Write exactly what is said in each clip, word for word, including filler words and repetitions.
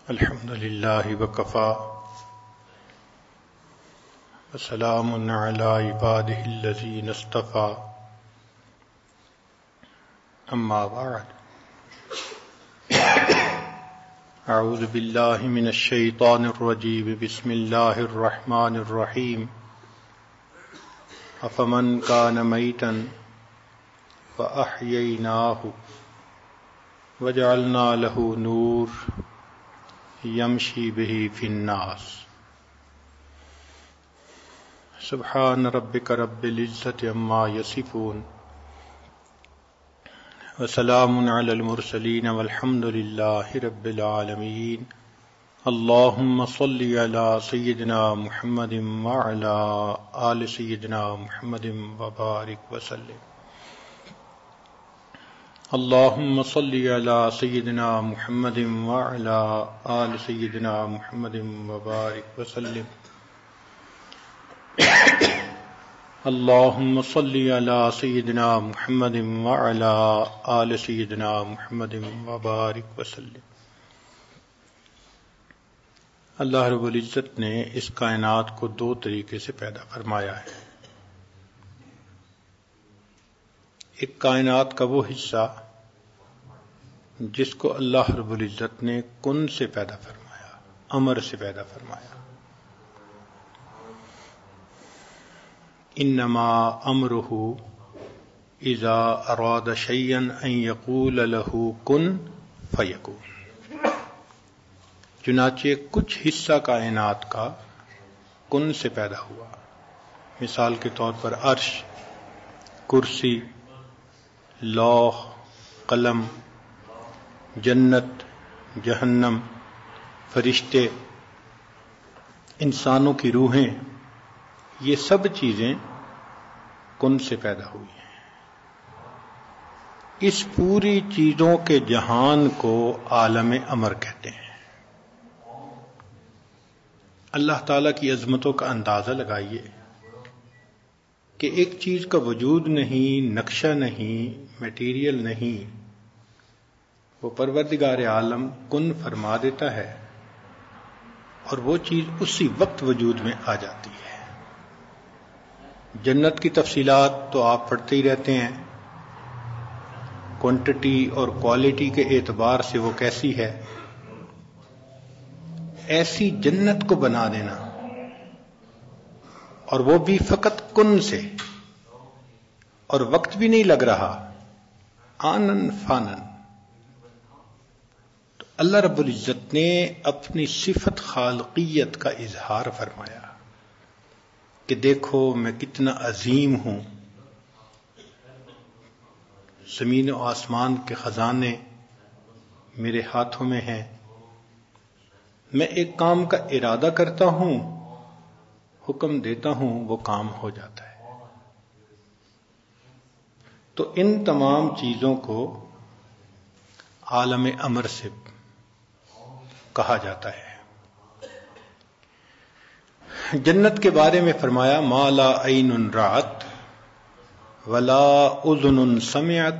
الحمد لله وكفى وسلام على عباده الذين اصطفى أما بعد أعوذ بالله من الشيطان الرجيم بسم الله الرحمن الرحيم أفمن كان ميتا فأحييناه وجعلنا له نور يمشي به في الناس سبحان ربك رب العزة عما يصفون وسلام على المرسلين والحمد لله رب العالمين اللهم صل على سيدنا محمد وعلى آل سيدنا محمد وبارك وسلم اللهم صل على سيدنا محمد وعلى آل سيدنا محمد وبارك وسلم اللهم صل على سيدنا محمد وعلى آل سيدنا محمد وبارك وسلم اللہ رب العزت نے اس کائنات کو دو طریقے سے پیدا فرمایا ہے. ایک کائنات کا وہ حصہ جس کو اللہ رب العزت نے کن سے پیدا فرمایا، امر سے پیدا فرمایا. انما امرہ اذا اراد شیئا ان یقول له کن فیکون. چنانچہ کچھ حصہ کائنات کا کن سے پیدا ہوا. مثال کے طور پر عرش، کرسی، لوح، قلم، جنت، جہنم، فرشتے، انسانوں کی روحیں، یہ سب چیزیں کن سے پیدا ہوئی ہیں. اس پوری چیزوں کے جہان کو عالم امر کہتے ہیں. اللہ تعالیٰ کی عظمتوں کا اندازہ لگائیے کہ ایک چیز کا وجود نہیں، نقشہ نہیں، میٹیریل نہیں، وہ پروردگار عالم کن فرما دیتا ہے اور وہ چیز اسی وقت وجود میں آ جاتی ہے. جنت کی تفصیلات تو آپ پڑھتے ہی رہتے ہیں، کوانٹٹی اور کوالٹی کے اعتبار سے وہ کیسی ہے. ایسی جنت کو بنا دینا، اور وہ بھی فقط کن سے، اور وقت بھی نہیں لگ رہا، آنن فانن. تو اللہ رب العزت نے اپنی صفت خالقیت کا اظہار فرمایا کہ دیکھو میں کتنا عظیم ہوں، زمین و آسمان کے خزانے میرے ہاتھوں میں ہیں، میں ایک کام کا ارادہ کرتا ہوں، حکم دیتا ہوں، وہ کام ہو جاتا ہے. تو ان تمام چیزوں کو عالم امر سے کہا جاتا ہے. جنت کے بارے میں فرمایا ما لا عین رأت ولا اذن سمعت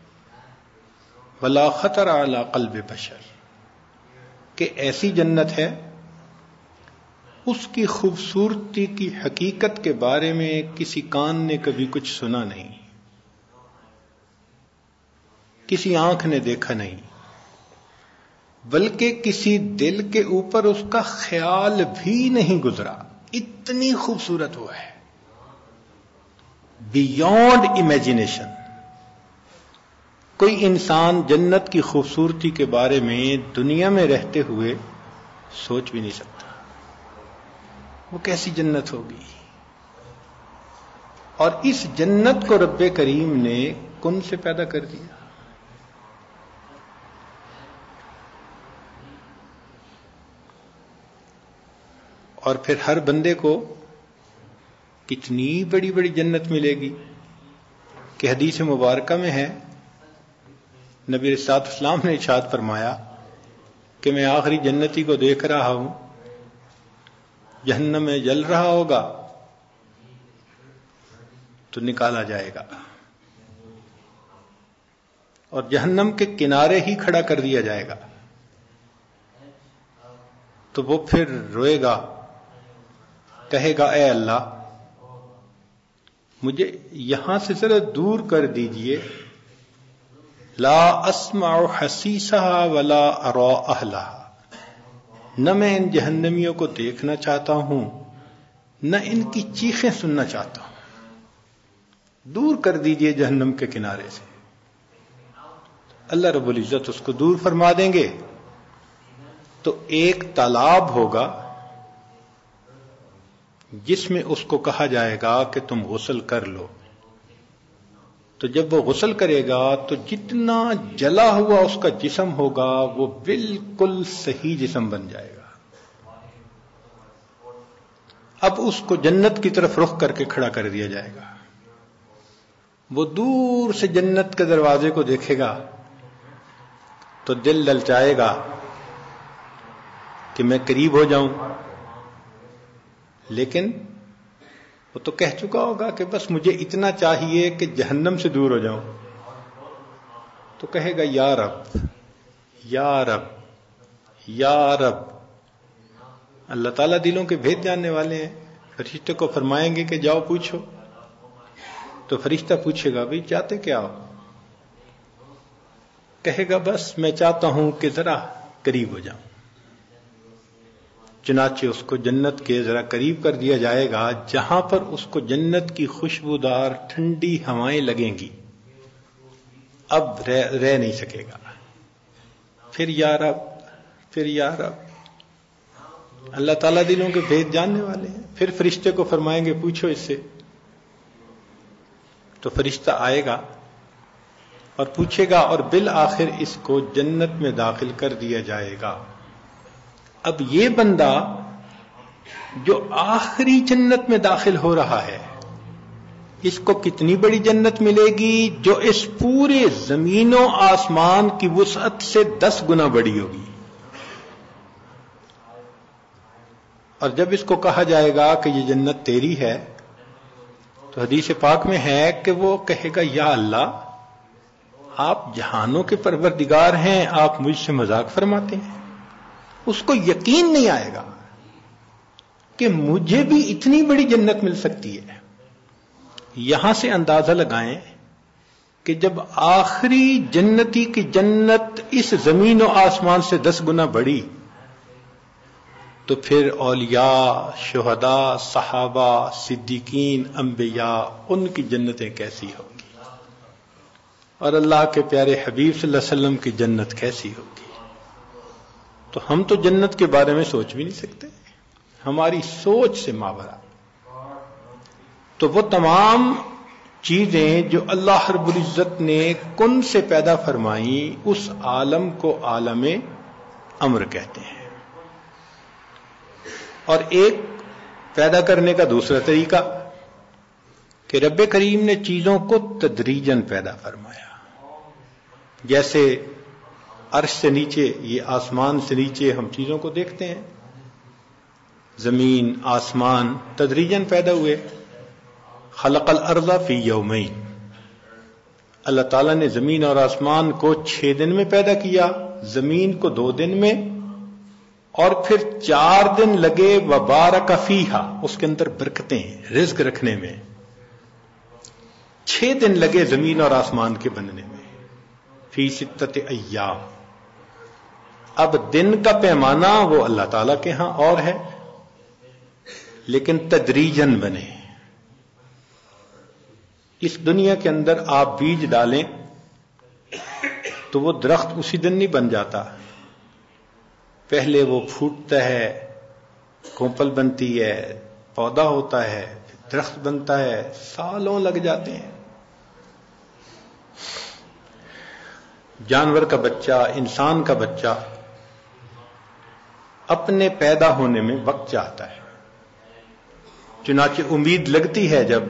ولا خطر علی قلب بشر، کہ ایسی جنت ہے اس کی خوبصورتی کی حقیقت کے بارے میں کسی کان نے کبھی کچھ سنا نہیں، کسی آنکھ نے دیکھا نہیں، بلکہ کسی دل کے اوپر اس کا خیال بھی نہیں گزرا. اتنی خوبصورت وہ ہے، بیونڈ امیجنیشن. کوئی انسان جنت کی خوبصورتی کے بارے میں دنیا میں رہتے ہوئے سوچ بھی نہیں سکتا وہ کیسی جنت ہوگی. اور اس جنت کو رب کریم نے کن سے پیدا کر دیا. اور پھر ہر بندے کو کتنی بڑی بڑی جنت ملے گی کہ حدیث مبارکہ میں ہے، نبی علیہ الصلوۃ والسلام نے ارشاد فرمایا کہ میں آخری جنتی کو دیکھ رہا ہوں، جہنم میں جل رہا ہوگا تو نکالا جائے گا اور جہنم کے کنارے ہی کھڑا کر دیا جائے گا. تو وہ پھر روئے گا، کہے گا اے اللہ مجھے یہاں سے ذرا دور کر دیجئے، لا اسمع حسیسها ولا ارى اہلها، نہ میں ان جہنمیوں کو دیکھنا چاہتا ہوں نہ ان کی چیخیں سننا چاہتا ہوں، دور کر دیجئے جہنم کے کنارے سے۔ اللہ رب العزت اس کو دور فرما دیں گے تو ایک تالاب ہوگا جس میں اس کو کہا جائے گا کہ تم غسل کر لو، تو جب وہ غسل کرے گا تو جتنا جلا ہوا اس کا جسم ہوگا وہ بالکل صحیح جسم بن جائے گا۔ اب اس کو جنت کی طرف رخ کر کے کھڑا کر دیا جائے گا، وہ دور سے جنت کے دروازے کو دیکھے گا تو دل للچائے گا کہ میں قریب ہو جاؤں، لیکن وہ تو کہہ چکا ہوگا کہ بس مجھے اتنا چاہیے کہ جہنم سے دور ہو جاؤں، تو کہے گا یا رب یا رب یا رب۔ اللہ تعالیٰ دلوں کے بھید جاننے والے ہیں، فرشتے کو فرمائیں گے کہ جاؤ پوچھو، تو فرشتہ پوچھے گا بھئی چاہتے کیا ہو؟ کہے گا بس میں چاہتا ہوں کہ ذرا قریب ہو جاؤں۔ چنانچہ اس کو جنت کے ذرا قریب کر دیا جائے گا، جہاں پر اس کو جنت کی خوشبودار ٹھنڈی ہوائیں لگیں گی، اب رہ, رہ نہیں سکے گا، پھر یا رب پھر یا رب۔ اللہ تعالیٰ دلوں کے بھید جاننے والے ہیں، پھر فرشتے کو فرمائیں گے پوچھو اس سے، تو فرشتہ آئے گا اور پوچھے گا اور بالآخر اس کو جنت میں داخل کر دیا جائے گا۔ اب یہ بندہ جو آخری جنت میں داخل ہو رہا ہے، اس کو کتنی بڑی جنت ملے گی؟ جو اس پورے زمین و آسمان کی وسعت سے دس گنا بڑی ہوگی۔ اور جب اس کو کہا جائے گا کہ یہ جنت تیری ہے، تو حدیث پاک میں ہے کہ وہ کہے گا یا اللہ آپ جہانوں کے پروردگار ہیں، آپ مجھ سے مذاق فرماتے ہیں۔ اس کو یقین نہیں آئے گا کہ مجھے بھی اتنی بڑی جنت مل سکتی ہے۔ یہاں سے اندازہ لگائیں کہ جب آخری جنتی کی جنت اس زمین و آسمان سے دس گنا بڑی، تو پھر اولیاء، شہداء، صحابہ، صدیقین، انبیاء، ان کی جنتیں کیسی ہوں گی، اور اللہ کے پیارے حبیب صلی اللہ علیہ وسلم کی جنت کیسی ہوگی۔ تو ہم تو جنت کے بارے میں سوچ بھی نہیں سکتے، ہماری سوچ سے ماورا۔ تو وہ تمام چیزیں جو اللہ رب العزت نے کن سے پیدا فرمائیں، اس عالم کو عالم امر کہتے ہیں۔ اور ایک پیدا کرنے کا دوسرا طریقہ کہ رب کریم نے چیزوں کو تدریجاً پیدا فرمایا، جیسے عرش سے نیچے، یہ آسمان سے نیچے ہم چیزوں کو دیکھتے ہیں، زمین، آسمان تدریجاً پیدا ہوئے۔ خلق الارض فی یومین، اللہ تعالیٰ نے زمین اور آسمان کو چھ دن میں پیدا کیا، زمین کو دو دن میں، اور پھر چار دن لگے وبارک فیہا، اس کے اندر برکتیں رزق رکھنے میں، چھ دن لگے زمین اور آسمان کے بننے میں، فی ستۃ ایام۔ اب دن کا پیمانہ وہ اللہ تعالیٰ کے ہاں اور ہے، لیکن تدریجاً بنے۔ اس دنیا کے اندر آپ بیج ڈالیں تو وہ درخت اسی دن نہیں بن جاتا، پہلے وہ پھوٹتا ہے، کونپل بنتی ہے، پودا ہوتا ہے، درخت بنتا ہے، سالوں لگ جاتے ہیں۔ جانور کا بچہ، انسان کا بچہ اپنے پیدا ہونے میں وقت چاہتا ہے، چنانچہ امید لگتی ہے جب،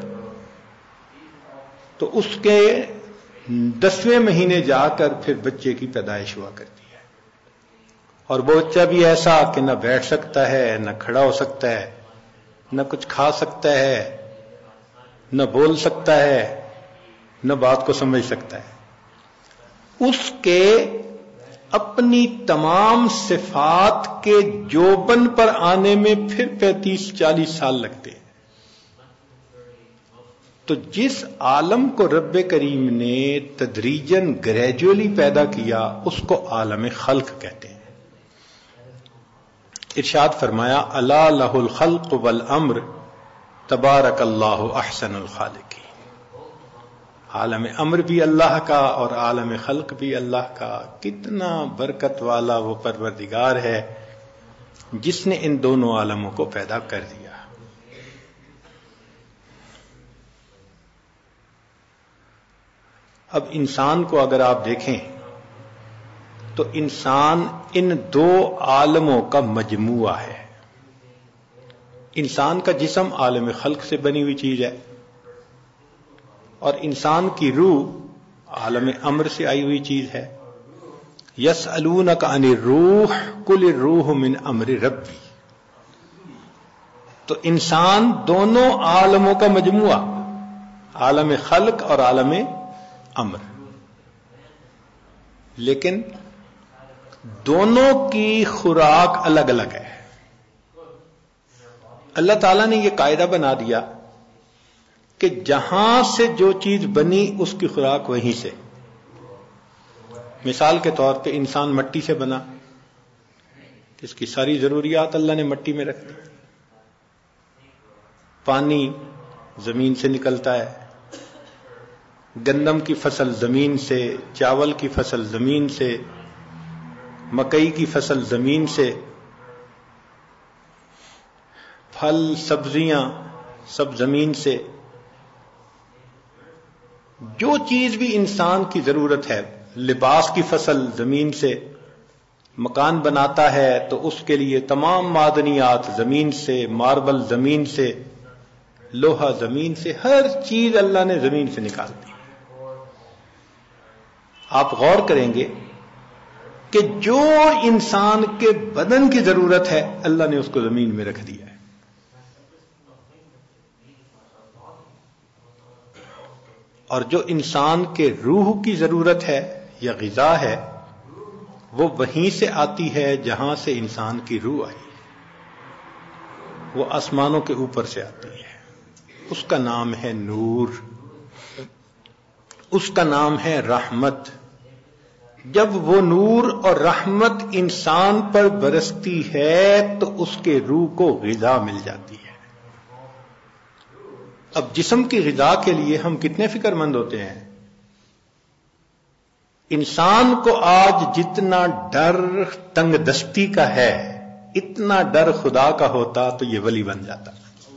تو اس کے دسویں مہینے جا کر پھر بچے کی پیدائش ہوا کرتی ہے، اور وہ بچہ بھی ایسا کہ نہ بیٹھ سکتا ہے، نہ کھڑا ہو سکتا ہے، نہ کچھ کھا سکتا ہے، نہ بول سکتا ہے، نہ بات کو سمجھ سکتا ہے۔ اس کے اپنی تمام صفات کے جوبن پر آنے میں پھر پینتیس چالیس سال لگتے ہیں. تو جس عالم کو رب کریم نے تدریجاً گریجولی پیدا کیا اس کو عالم خلق کہتے ہیں. ارشاد فرمایا الا لہ الخلق والامر تبارک اللہ احسن الخالقین. عالم امر بھی اللہ کا اور عالم خلق بھی اللہ کا. کتنا برکت والا وہ پروردگار ہے جس نے ان دونوں عالموں کو پیدا کر دیا. اب انسان کو اگر آپ دیکھیں تو انسان ان دو عالموں کا مجموعہ ہے. انسان کا جسم عالم خلق سے بنی ہوئی چیز ہے اور انسان کی روح عالم امر سے آئی ہوئی چیز ہے. یسألونک عن الروح قل الروح من امر ربی. تو انسان دونوں عالموں کا مجموعہ، عالم خلق اور عالم امر، لیکن دونوں کی خوراک الگ الگ ہے. اللہ تعالیٰ نے یہ قاعدہ بنا دیا کہ جہاں سے جو چیز بنی اس کی خوراک وہیں سے. مثال کے طور پہ انسان مٹی سے بنا، اس کی ساری ضروریات اللہ نے مٹی میں رکھ دی. پانی زمین سے نکلتا ہے، گندم کی فصل زمین سے، چاول کی فصل زمین سے، مکئی کی فصل زمین سے، پھل سبزیاں سب زمین سے. جو چیز بھی انسان کی ضرورت ہے، لباس کی فصل زمین سے، مکان بناتا ہے تو اس کے لیے تمام معدنیات زمین سے، ماربل زمین سے، لوہا زمین سے، ہر چیز اللہ نے زمین سے نکال دی. آپ غور کریں گے کہ جو انسان کے بدن کی ضرورت ہے اللہ نے اس کو زمین میں رکھ دیا ہے. اور جو انسان کے روح کی ضرورت ہے یا غذا ہے وہ وہیں سے آتی ہے جہاں سے انسان کی روح آئی. وہ آسمانوں کے اوپر سے آتی ہے. اس کا نام ہے نور، اس کا نام ہے رحمت. جب وہ نور اور رحمت انسان پر برستی ہے تو اس کے روح کو غذا مل جاتی ہے. اب جسم کی غذا کے لیے ہم کتنے فکر مند ہوتے ہیں. انسان کو آج جتنا ڈر تنگ دستی کا ہے اتنا ڈر خدا کا ہوتا تو یہ ولی بن جاتا.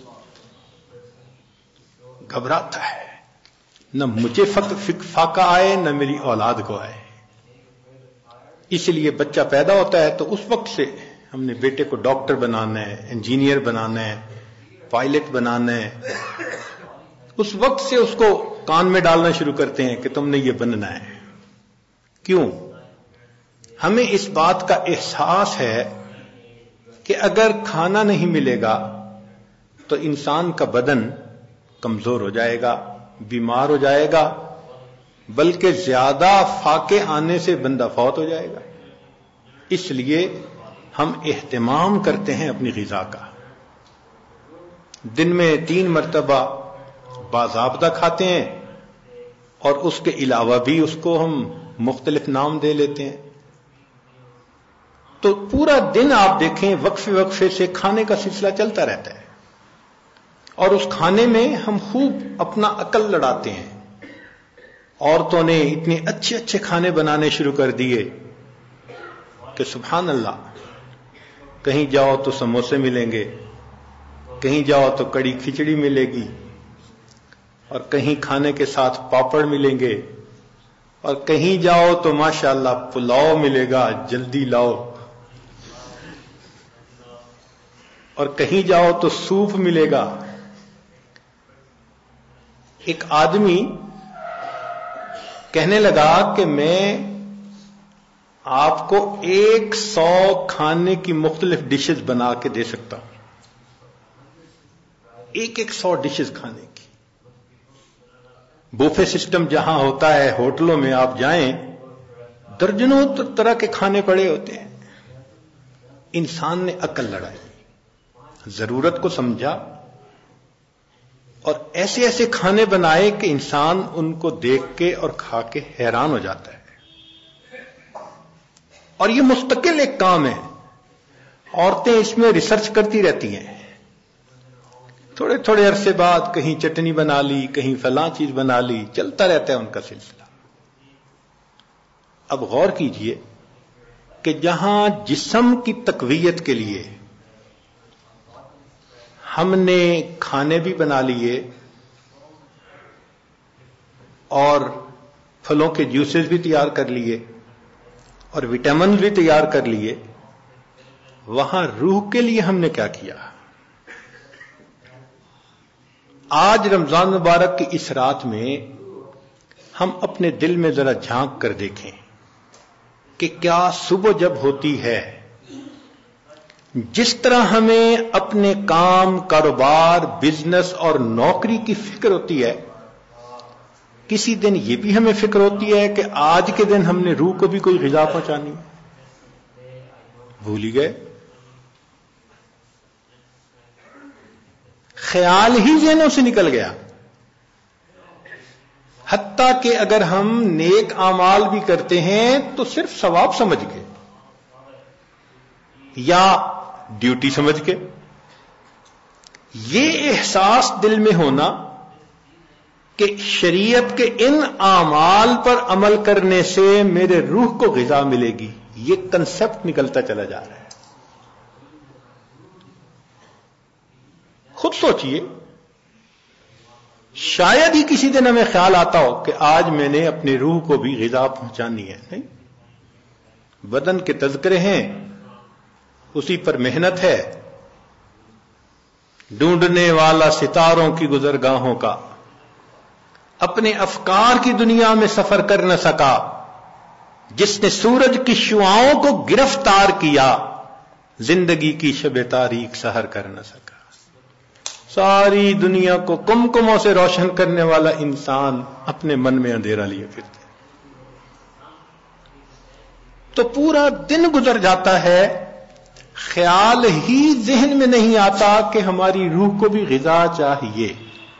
گھبراتا ہے، نہ مجھے فاقہ آئے نہ میری اولاد کو آئے. اس لیے بچہ پیدا ہوتا ہے تو اس وقت سے ہم نے بیٹے کو ڈاکٹر بنانا ہے، انجینئر بنانا ہے، پائلٹ بنانا ہے. اس وقت سے اس کو کان میں ڈالنا شروع کرتے ہیں کہ تم نے یہ بننا ہے. کیوں؟ ہمیں اس بات کا احساس ہے کہ اگر کھانا نہیں ملے گا تو انسان کا بدن کمزور ہو جائے گا، بیمار ہو جائے گا، بلکہ زیادہ فاقے آنے سے بندہ فوت ہو جائے گا. اس لیے ہم اہتمام کرتے ہیں اپنی غذا کا. دن میں تین مرتبہ باضابطہ کھاتے ہیں اور اس کے علاوہ بھی اس کو ہم مختلف نام دے لیتے ہیں. تو پورا دن آپ دیکھیں وقفے وقفے سے کھانے کا سلسلہ چلتا رہتا ہے اور اس کھانے میں ہم خوب اپنا عقل لڑاتے ہیں. عورتوں نے اتنے اچھے اچھے کھانے بنانے شروع کر دیے کہ سبحان اللہ، کہیں جاؤ تو سموسے ملیں گے، کہیں جاؤ تو کڑی کھچڑی ملے گی، اور کہیں کھانے کے ساتھ پاپڑ ملیں گے، اور کہیں جاؤ تو ماشاءاللہ پلاؤ ملے گا، جلدی لاؤ، اور کہیں جاؤ تو سوپ ملے گا. ایک آدمی کہنے لگا کہ میں آپ کو ایک سو کھانے کی مختلف ڈشز بنا کے دے سکتا ہوں. ایک ایک سو ڈشز کھانے کی. بوفے سسٹم جہاں ہوتا ہے ہوٹلوں میں آپ جائیں، درجنوں طرح کے کھانے پڑے ہوتے ہیں. انسان نے عقل لڑائی, ضرورت کو سمجھا اور ایسے ایسے کھانے بنائے کہ انسان ان کو دیکھ کے اور کھا کے حیران ہو جاتا ہے. اور یہ مستقل ایک کام ہے. عورتیں اس میں ریسرچ کرتی رہتی ہیں, تھوڑے تھوڑے عرصے بعد کہیں چٹنی بنا لی, کہیں فلاں چیز بنا لی, چلتا رہتا ہے ان کا سلسلہ. اب غور کیجئے کہ جہاں جسم کی تقویت کے لیے ہم نے کھانے بھی بنا لیے اور پھلوں کے جوسز بھی تیار کر لیے اور وٹامن بھی تیار کر لیے, وہاں روح کے لیے ہم نے کیا کیا؟ آج رمضان مبارک کی اس رات میں ہم اپنے دل میں ذرا جھانک کر دیکھیں کہ کیا صبح جب ہوتی ہے جس طرح ہمیں اپنے کام, کاروبار, بزنس اور نوکری کی فکر ہوتی ہے, کسی دن یہ بھی ہمیں فکر ہوتی ہے کہ آج کے دن ہم نے روح کو بھی کوئی غذا پہنچانی. بھول ہی گئے. خیال ہی ذہنوں سے نکل گیا. حتیٰ کہ اگر ہم نیک اعمال بھی کرتے ہیں تو صرف ثواب سمجھ کے یا ڈیوٹی سمجھ کے. یہ احساس دل میں ہونا کہ شریعت کے ان اعمال پر عمل کرنے سے میرے روح کو غذا ملے گی, یہ کنسپٹ نکلتا چلا جا رہا ہے. خود سوچئے, شاید ہی کسی دن ہمیں خیال آتا ہو کہ آج میں نے اپنی روح کو بھی غذا پہنچانی ہے. نہیں, بدن کے تذکرے ہیں, اسی پر محنت ہے. ڈھونڈنے والا ستاروں کی گزرگاہوں کا اپنے افکار کی دنیا میں سفر کر نہ سکا. جس نے سورج کی شعاؤں کو گرفتار کیا, زندگی کی شب تاریک سحر کر نہ سکا. ساری دنیا کو کمکموں سے روشن کرنے والا انسان اپنے من میں اندھیرا لیے پھرتے. تو پورا دن گزر جاتا ہے, خیال ہی ذہن میں نہیں آتا کہ ہماری روح کو بھی غذا چاہیے.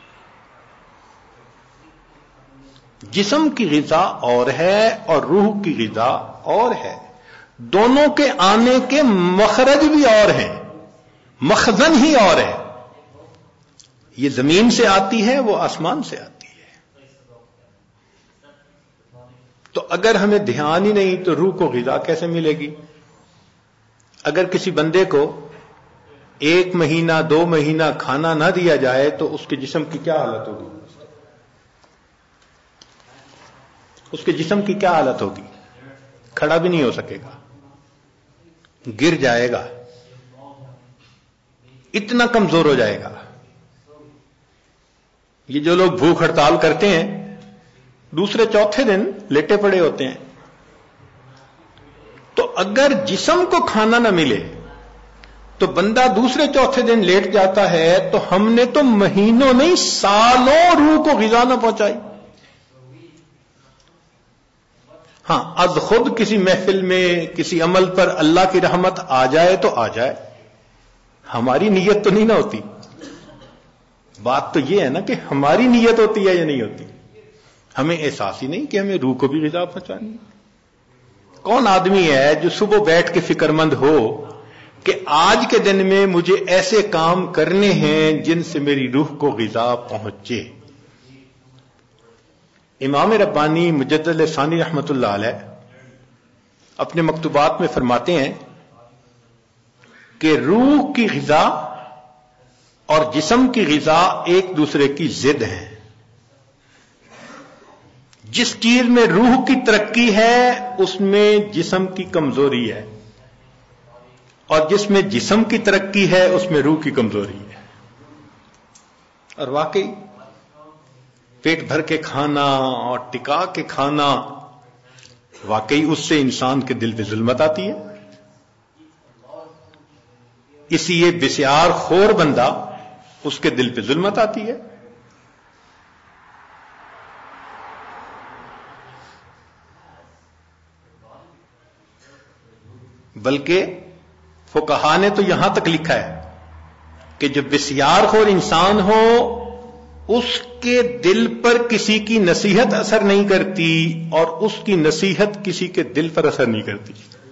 جسم کی غذا اور ہے اور روح کی غذا اور ہے. دونوں کے آنے کے مخرج بھی اور ہیں, مخزن ہی اور ہے. یہ زمین سے آتی ہے, وہ آسمان سے آتی ہے. تو اگر ہمیں دھیان ہی نہیں تو روح کو غذا کیسے ملے گی؟ اگر کسی بندے کو ایک مہینہ دو مہینہ کھانا نہ دیا جائے تو اس کے جسم کی کیا حالت ہوگی؟ اس کے جسم کی کیا حالت ہوگی؟ کھڑا بھی نہیں ہو سکے گا, گر جائے گا, اتنا کمزور ہو جائے گا. یہ جو لوگ بھوک ہڑتال کرتے ہیں دوسرے چوتھے دن لیٹے پڑے ہوتے ہیں. تو اگر جسم کو کھانا نہ ملے تو بندہ دوسرے چوتھے دن لیٹ جاتا ہے, تو ہم نے تو مہینوں نہیں سالوں روح کو غذا نہ پہنچائی. ہاں, از خود کسی محفل میں کسی عمل پر اللہ کی رحمت آ جائے تو آ جائے, ہماری نیت تو نہیں نہ ہوتی. بات تو یہ ہے نا کہ ہماری نیت ہوتی ہے یا نہیں ہوتی. ہمیں احساس ہی نہیں کہ ہمیں روح کو بھی غذا پہنچانی. کون آدمی ہے جو صبح بیٹھ کے فکر مند ہو کہ آج کے دن میں مجھے ایسے کام کرنے ہیں جن سے میری روح کو غذا پہنچے؟ امام ربانی مجدد ثانی رحمت اللہ علیہ اپنے مکتوبات میں فرماتے ہیں کہ روح کی غذا اور جسم کی غذا ایک دوسرے کی ضد ہیں. جس چیز میں روح کی ترقی ہے اس میں جسم کی کمزوری ہے, اور جس میں جسم کی ترقی ہے اس میں روح کی کمزوری ہے. اور واقعی پیٹ بھر کے کھانا اور ٹکا کے کھانا, واقعی اس سے انسان کے دل پہ ظلمت آتی ہے. اسی یہ بسیار خور بندہ اس کے دل پہ ظلمت آتی ہے. بلکہ فقہا نے تو یہاں تک لکھا ہے کہ جو بسیار خور انسان ہو اس کے دل پر کسی کی نصیحت اثر نہیں کرتی اور اس کی نصیحت کسی کے دل پر اثر نہیں کرتی.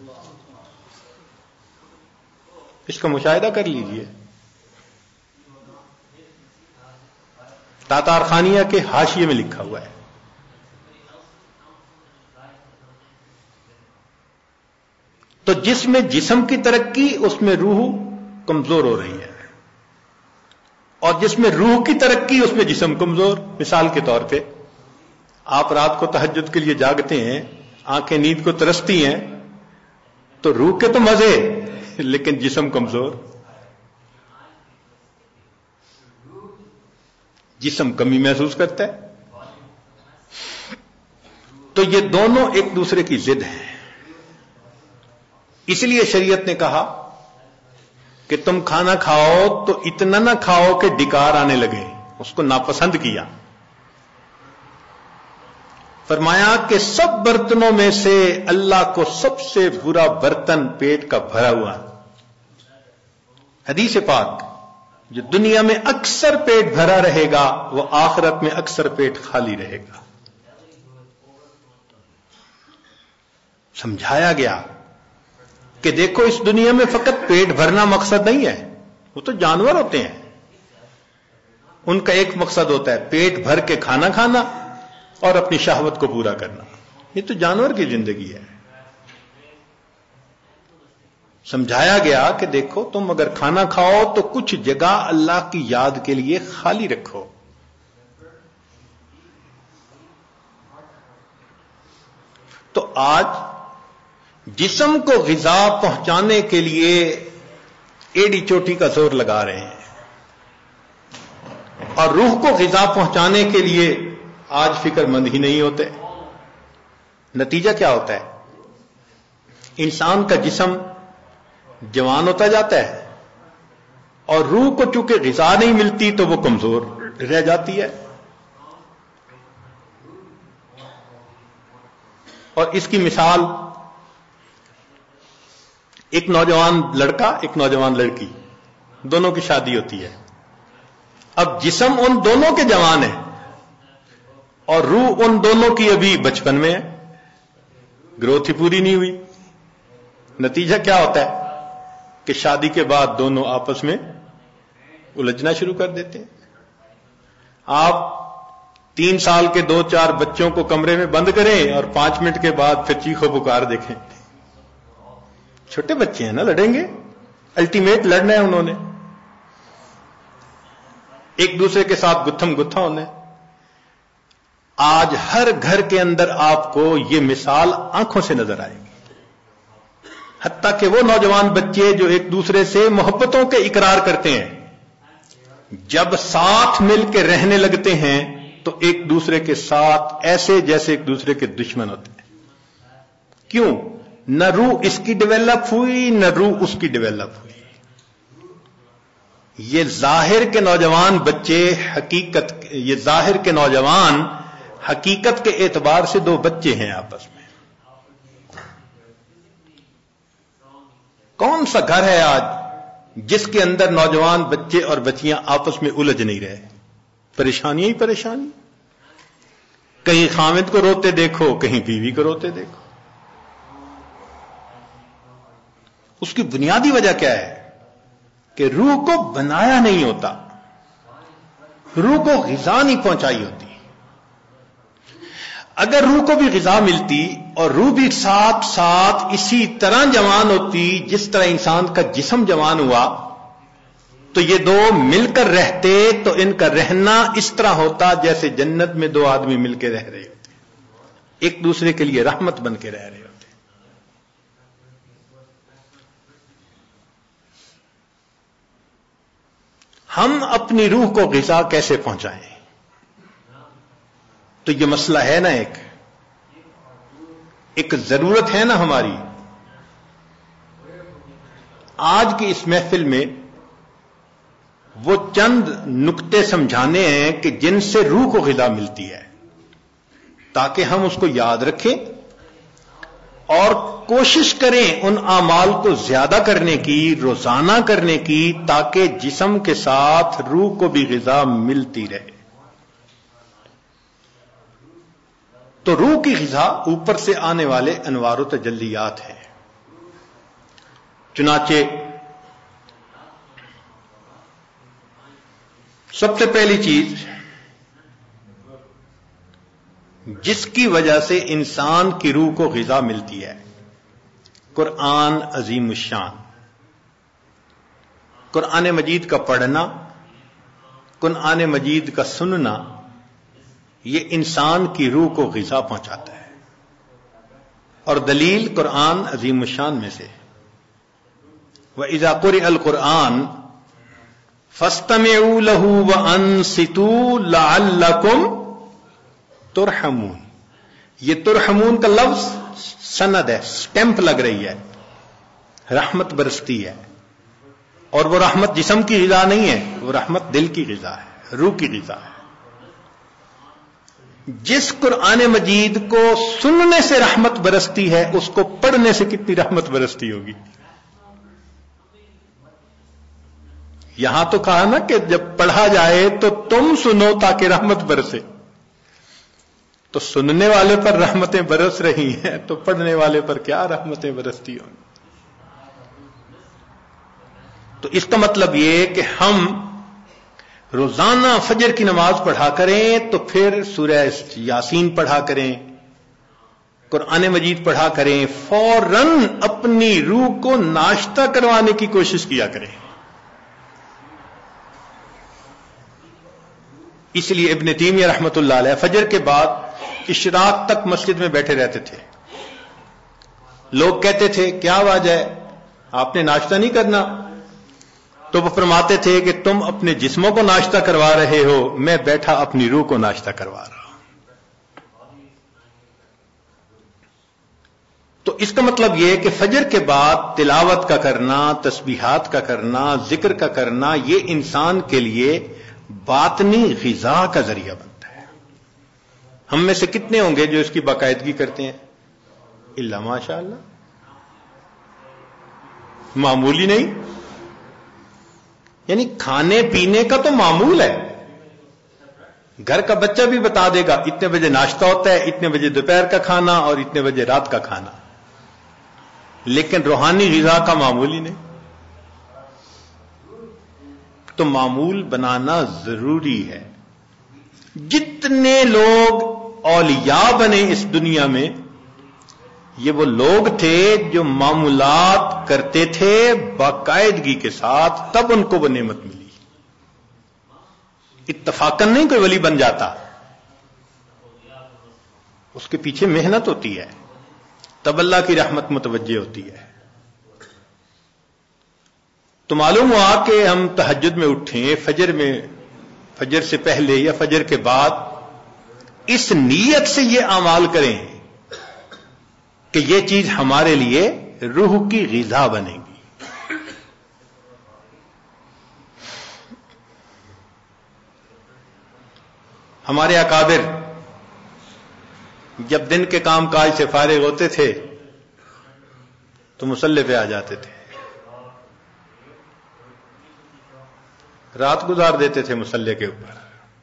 اس کا مشاہدہ کر لیجئے. تاتار خانیہ کے حاشیے میں لکھا ہوا ہے. تو جس میں جسم کی ترقی اس میں روح کمزور ہو رہی ہے، اور جس میں روح کی ترقی اس میں جسم کمزور. مثال کے طور پہ آپ رات کو تہجد کے لیے جاگتے ہیں، آنکھیں نیند کو ترستی ہیں، تو روح کے تو مزے لیکن جسم کمزور، جسم کمی محسوس کرتا ہے. تو یہ دونوں ایک دوسرے کی ضد ہیں. اس لیے شریعت نے کہا کہ تم کھانا کھاؤ تو اتنا نہ کھاؤ کہ ڈکار آنے لگے، اس کو ناپسند کیا. فرمایا کہ سب برتنوں میں سے اللہ کو سب سے برا برتن پیٹ کا بھرا ہوا. حدیث پاک، جو دنیا میں اکثر پیٹ بھرا رہے گا وہ آخرت میں اکثر پیٹ خالی رہے گا. سمجھایا گیا کہ دیکھو اس دنیا میں فقط پیٹ بھرنا مقصد نہیں ہے، وہ تو جانور ہوتے ہیں، ان کا ایک مقصد ہوتا ہے پیٹ بھر کے کھانا کھانا اور اپنی شہوت کو پورا کرنا. یہ تو جانور کی زندگی ہے. سمجھایا گیا کہ دیکھو تم اگر کھانا کھاؤ تو کچھ جگہ اللہ کی یاد کے لیے خالی رکھو. تو آج جسم کو غذا پہنچانے کے لیے ایڑی چوٹی کا زور لگا رہے ہیں، اور روح کو غذا پہنچانے کے لیے آج فکر مند ہی نہیں ہوتے. نتیجہ کیا ہوتا ہے؟ انسان کا جسم جوان ہوتا جاتا ہے اور روح کو چونکہ غذا نہیں ملتی تو وہ کمزور رہ جاتی ہے. اور اس کی مثال ایک نوجوان لڑکا ایک نوجوان لڑکی، دونوں کی شادی ہوتی ہے. اب جسم ان دونوں کے جوان ہے اور روح ان دونوں کی ابھی بچپن میں ہے، گروتھ ہی پوری نہیں ہوئی. نتیجہ کیا ہوتا ہے کہ شادی کے بعد دونوں آپس میں الجھنا شروع کر دیتے ہیں. آپ تین سال کے دو چار بچوں کو کمرے میں بند کریں اور پانچ منٹ کے بعد پھر چیخو پکار دیکھیں. چھوٹے بچے ہیں نا، لڑیں گے، الٹیمیٹ لڑنا ہے انہوں نے، ایک دوسرے کے ساتھ گتھم گتھا ہونا ہے. آج ہر گھر کے اندر آپ کو یہ مثال آنکھوں سے نظر آئے گی. حتیٰ کہ وہ نوجوان بچے جو ایک دوسرے سے محبتوں کے اقرار کرتے ہیں، جب ساتھ مل کے رہنے لگتے ہیں تو ایک دوسرے کے ساتھ ایسے جیسے ایک دوسرے کے دشمن ہوتے ہیں. کیوں؟ نہ روح اس کی ڈیولپ ہوئی نہ روح اس کی ڈیولپ ہوئی. یہ ظاہر کے نوجوان بچے حقیقت، یہ ظاہر کے نوجوان حقیقت کے اعتبار سے دو بچے ہیں آپس میں. کون سا گھر ہے آج جس کے اندر نوجوان بچے اور بچیاں آپس میں الجھ نہیں رہے؟ پریشانیاں ہی پریشانی. کہیں خامد کو روتے دیکھو، کہیں بیوی کو روتے دیکھو. اس کی بنیادی وجہ کیا ہے؟ کہ روح کو بنایا نہیں ہوتا، روح کو غذا نہیں پہنچائی ہوتی. اگر روح کو بھی غذا ملتی اور روح بھی ساتھ ساتھ اسی طرح جوان ہوتی جس طرح انسان کا جسم جوان ہوا، تو یہ دو مل کر رہتے تو ان کا رہنا اس طرح ہوتا جیسے جنت میں دو آدمی مل کے رہ رہے ہوتے، ایک دوسرے کے لیے رحمت بن کے رہ رہے ہوتے. ہم اپنی روح کو غذا کیسے پہنچائیں؟ تو یہ مسئلہ ہے نا، ایک ایک ضرورت ہے نا ہماری. آج کی اس محفل میں وہ چند نکتے سمجھانے ہیں کہ جن سے روح کو غذا ملتی ہے، تاکہ ہم اس کو یاد رکھیں اور کوشش کریں ان اعمال کو زیادہ کرنے کی، روزانہ کرنے کی، تاکہ جسم کے ساتھ روح کو بھی غذا ملتی رہے۔ تو روح کی غذا اوپر سے آنے والے انوار و تجلیات ہیں۔ چنانچہ سب سے پہلی چیز جس کی وجہ سے انسان کی روح کو غذا ملتی ہے، قرآن عظیم الشان، قرآن مجید کا پڑھنا، قرآن مجید کا سننا، یہ انسان کی روح کو غذا پہنچاتا ہے۔ اور دلیل قرآن عظیم الشان میں سے وَإِذَا قُرِئَ الْقُرْآنُ فَاسْتَمِعُوا لَهُ وَأَنصِتُوا لَعَلَّكُمْ ترحمون۔ یہ ترحمون کا لفظ سند ہے، سٹیمپ لگ رہی ہے، رحمت برستی ہے، اور وہ رحمت جسم کی غذا نہیں ہے، وہ رحمت دل کی غذا ہے، روح کی غذا ہے۔ جس قرآن مجید کو سننے سے رحمت برستی ہے، اس کو پڑھنے سے کتنی رحمت برستی ہوگی۔ یہاں تو کہا نا کہ جب پڑھا جائے تو تم سنو تاکہ رحمت برسے، تو سننے والے پر رحمتیں برس رہی ہیں تو پڑھنے والے پر کیا رحمتیں برستی ہوں۔ تو اس کا مطلب یہ کہ ہم روزانہ فجر کی نماز پڑھا کریں، تو پھر سورہ یاسین پڑھا کریں، قرآن مجید پڑھا کریں، فوراً اپنی روح کو ناشتہ کروانے کی کوشش کیا کریں۔ اس لیے ابن تیمیہ رحمۃ اللہ علیہ فجر کے بعد اشراق تک مسجد میں بیٹھے رہتے تھے۔ لوگ کہتے تھے کیا وجہ ہے، آپ نے ناشتہ نہیں کرنا؟ تو وہ فرماتے تھے کہ تم اپنے جسموں کو ناشتہ کروا رہے ہو، میں بیٹھا اپنی روح کو ناشتہ کروا رہا ہوں۔ تو اس کا مطلب یہ کہ فجر کے بعد تلاوت کا کرنا، تسبیحات کا کرنا، ذکر کا کرنا، یہ انسان کے لیے باطنی غذا کا ذریعہ بنتا ہے۔ ہم میں سے کتنے ہوں گے جو اس کی باقاعدگی کرتے ہیں؟ الا ماشاء اللہ، معمولی نہیں، یعنی کھانے پینے کا تو معمول ہے۔ گھر کا بچہ بھی بتا دے گا اتنے بجے ناشتہ ہوتا ہے، اتنے بجے دوپہر کا کھانا اور اتنے بجے رات کا کھانا، لیکن روحانی غذا کا معمول ہی نہیں۔ تو معمول بنانا ضروری ہے۔ جتنے لوگ اولیاء بنے اس دنیا میں، یہ وہ لوگ تھے جو معمولات کرتے تھے باقاعدگی کے ساتھ، تب ان کو وہ نعمت ملی۔ اتفاقاً نہیں کوئی ولی بن جاتا، اس کے پیچھے محنت ہوتی ہے، تب اللہ کی رحمت متوجہ ہوتی ہے۔ تو معلوم ہوا کہ ہم تہجد میں اٹھیں، فجر میں، فجر سے پہلے یا فجر کے بعد، اس نیت سے یہ اعمال کریں کہ یہ چیز ہمارے لیے روح کی غذا بنے گی۔ ہمارے اکابر جب دن کے کام کاج سے فارغ ہوتے تھے تو مصلی پہ آ جاتے تھے، رات گزار دیتے تھے مصلی کے اوپر۔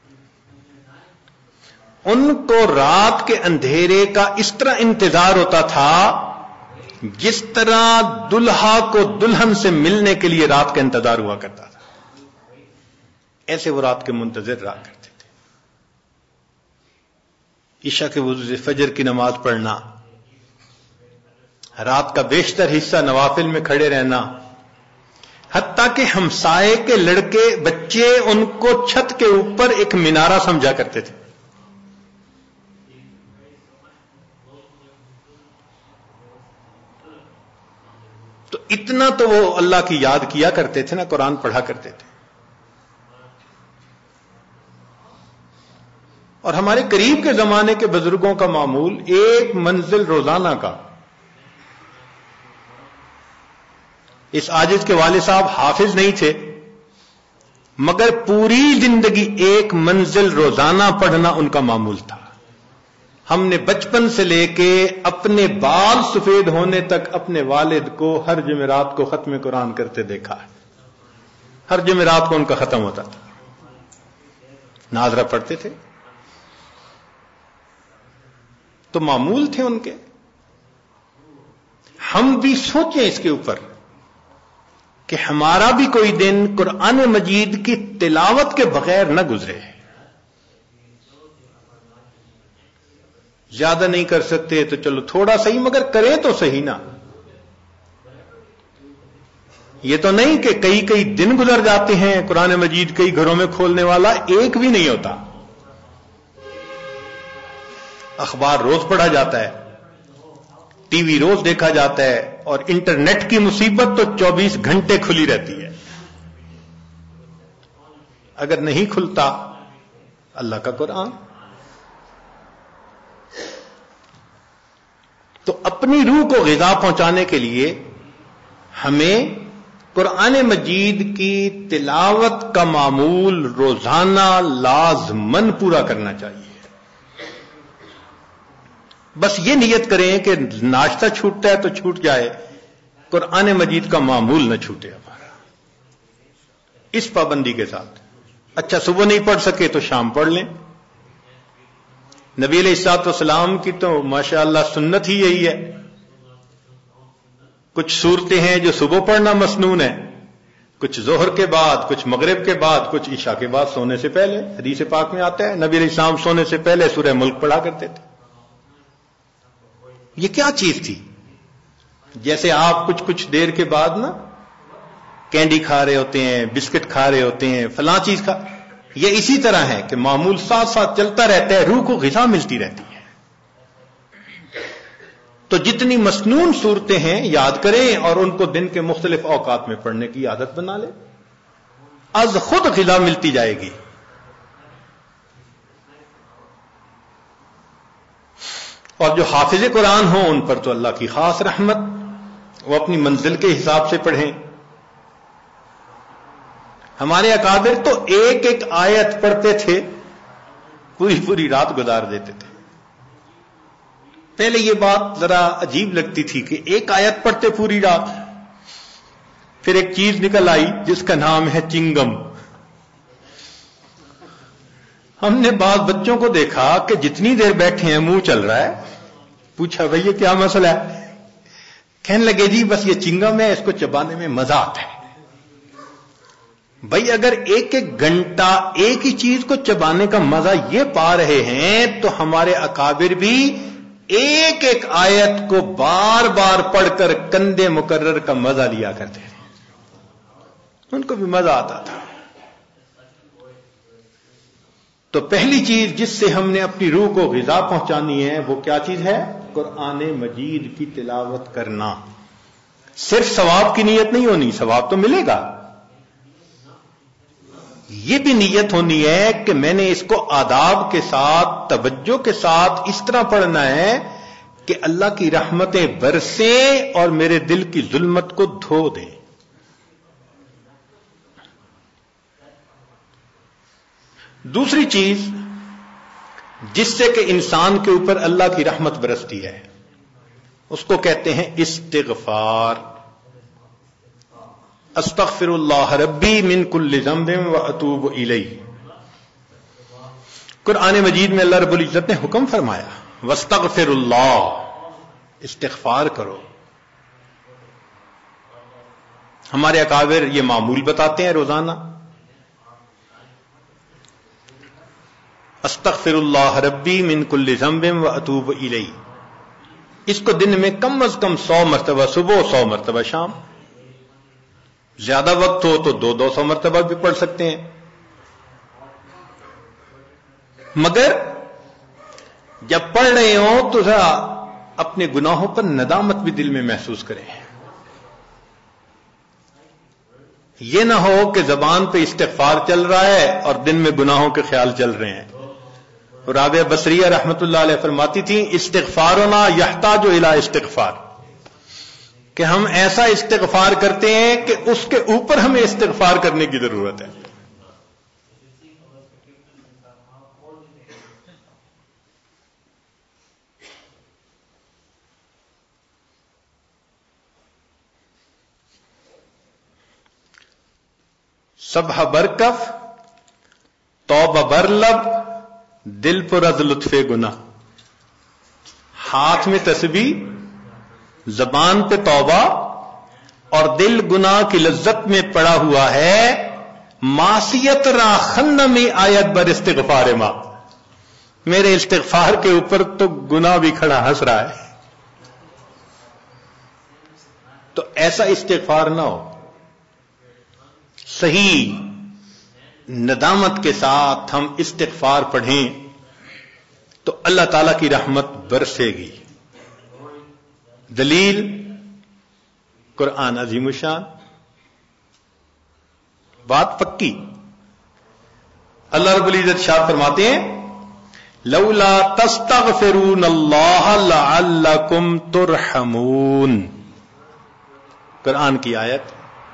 ان کو رات کے اندھیرے کا اس طرح انتظار ہوتا تھا جس طرح دلہا کو دلہن سے ملنے کے لیے رات کا انتظار ہوا کرتا تھا، ایسے وہ رات کے منتظر رہا کرتے تھے۔ عشاء کے وضو سے فجر کی نماز پڑھنا، رات کا بیشتر حصہ نوافل میں کھڑے رہنا، حتیٰ کہ ہمسائے کے لڑکے بچے ان کو چھت کے اوپر ایک مینارہ سمجھا کرتے تھے۔ تو اتنا تو وہ اللہ کی یاد کیا کرتے تھے نا، قرآن پڑھا کرتے تھے۔ اور ہمارے قریب کے زمانے کے بزرگوں کا معمول ایک منزل روزانہ کا۔ اس عاجز کے والد صاحب حافظ نہیں تھے، مگر پوری زندگی ایک منزل روزانہ پڑھنا ان کا معمول تھا۔ ہم نے بچپن سے لے کے اپنے بال سفید ہونے تک اپنے والد کو ہر جمعرات کو ختم قرآن کرتے دیکھا ہے. ہر جمعرات کو ان کا ختم ہوتا تھا. ناظرہ پڑھتے تھے تو معمول تھے ان کے. ہم بھی سوچیں اس کے اوپر کہ ہمارا بھی کوئی دن قرآن مجید کی تلاوت کے بغیر نہ گزرے. زیادہ نہیں کر سکتے تو چلو تھوڑا صحیح، مگر کریں تو صحیح نا. یہ تو نہیں کہ کئی کئی دن گزر جاتے ہیں قرآن مجید کئی گھروں میں کھولنے والا ایک بھی نہیں ہوتا. اخبار روز پڑھا جاتا ہے، ٹی وی روز دیکھا جاتا ہے، اور انٹرنیٹ کی مصیبت تو چوبیس گھنٹے کھلی رہتی ہے. اگر نہیں کھلتا اللہ کا قرآن تو اپنی روح کو غذا پہنچانے کے لیے ہمیں قرآن مجید کی تلاوت کا معمول روزانہ لازماً پورا کرنا چاہیے. بس یہ نیت کریں کہ ناشتہ چھوٹتا ہے تو چھوٹ جائے، قرآن مجید کا معمول نہ چھوٹے ہمارا، اس پابندی کے ساتھ. اچھا صبح نہیں پڑھ سکے تو شام پڑھ لیں. نبی علیہ الصلوۃ والسلام کی تو ماشاءاللہ سنت ہی یہی ہے. کچھ صورتیں ہیں جو صبح پڑھنا مسنون ہے، کچھ ظہر کے بعد، کچھ مغرب کے بعد، کچھ عشاء کے بعد سونے سے پہلے. حدیث پاک میں آتا ہے نبی علیہ السلام سونے سے پہلے سورہ ملک پڑھا کرتے تھے. یہ کیا چیز تھی؟ جیسے آپ کچھ کچھ دیر کے بعد نا کینڈی کھا رہے ہوتے ہیں، بسکٹ کھا رہے ہوتے ہیں، فلاں چیز کھا، یہ اسی طرح ہے کہ معمول ساتھ ساتھ چلتا رہتا ہے، روح کو غذا ملتی رہتی ہے. تو جتنی مسنون صورتیں ہیں یاد کریں اور ان کو دن کے مختلف اوقات میں پڑھنے کی عادت بنا لیں، از خود غذا ملتی جائے گی. اور جو حافظ قرآن ہوں ان پر تو اللہ کی خاص رحمت، وہ اپنی منزل کے حساب سے پڑھیں. ہمارے اکابر تو ایک ایک آیت پڑھتے تھے، پوری پوری رات گزار دیتے تھے. پہلے یہ بات ذرا عجیب لگتی تھی کہ ایک آیت پڑھتے پوری رات. پھر ایک چیز نکل آئی جس کا نام ہے چنگم. ہم نے بعض بچوں کو دیکھا کہ جتنی دیر بیٹھے ہیں منہ چل رہا ہے. پوچھا بھئی یہ کیا مسئلہ ہے؟ کہنے لگے جی بس یہ چنگم ہے، اس کو چبانے میں مزہ آتا ہے. بھئی اگر ایک ایک گھنٹہ ایک ہی چیز کو چبانے کا مزہ یہ پا رہے ہیں تو ہمارے اکابر بھی ایک ایک آیت کو بار بار پڑھ کر کندے مکرر کا مزہ لیا کرتے تھے. ان کو بھی مزہ آتا تھا. تو پہلی چیز جس سے ہم نے اپنی روح کو غذا پہنچانی ہے وہ کیا چیز ہے؟ قرآن مجید کی تلاوت کرنا. صرف ثواب کی نیت نہیں ہونی، ثواب تو ملے گا، یہ بھی نیت ہونی ہے کہ میں نے اس کو آداب کے ساتھ، توجہ کے ساتھ اس طرح پڑھنا ہے کہ اللہ کی رحمتیں برسیں اور میرے دل کی ظلمت کو دھو دیں. دوسری چیز جس سے کہ انسان کے اوپر اللہ کی رحمت برستی ہے اس کو کہتے ہیں استغفار. استغفر اللہ ربی من کل ذنب واتوب الیہ. قرآن مجید میں اللہ رب العزت نے حکم فرمایا واستغفر اللہ، استغفار کرو. ہمارے اکابر یہ معمول بتاتے ہیں روزانہ، استغفر اللہ ربی من کل ذنب واتوب الیہ. اس کو دن میں کم از کم سو مرتبہ صبح، سو مرتبہ شام. زیادہ وقت ہو تو دو دو سو مرتبہ بھی پڑھ سکتے ہیں. مگر جب پڑھ رہے ہوں تو ذرا اپنے گناہوں پر ندامت بھی دل میں محسوس کریں. یہ نہ ہو کہ زبان پہ استغفار چل رہا ہے اور دن میں گناہوں کے خیال چل رہے ہیں. رابعہ بصریہ رحمت اللہ علیہ فرماتی تھیں استغفارنا یحتاج الی استغفار، کہ ہم ایسا استغفار کرتے ہیں کہ اس کے اوپر ہمیں استغفار کرنے کی ضرورت ہے. صبح برکف توبہ برلب دل پر از لطف گناہ. ہاتھ میں تسبیح زبان پہ توبہ اور دل گناہ کی لذت میں پڑا ہوا ہے. معصیت را خند میں آیت بر استغفار ما. میرے استغفار کے اوپر تو گناہ بھی کھڑا ہنس رہا ہے. تو ایسا استغفار نہ ہو. صحیح ندامت کے ساتھ ہم استغفار پڑھیں تو اللہ تعالی کی رحمت برسے گی. دلیل قرآن عظیم الشان. بات پکی. اللہ رب العزت شاہ فرماتے ہیں لولا تستغفرون اللہ لعلکم ترحمون. قرآن کی آیت.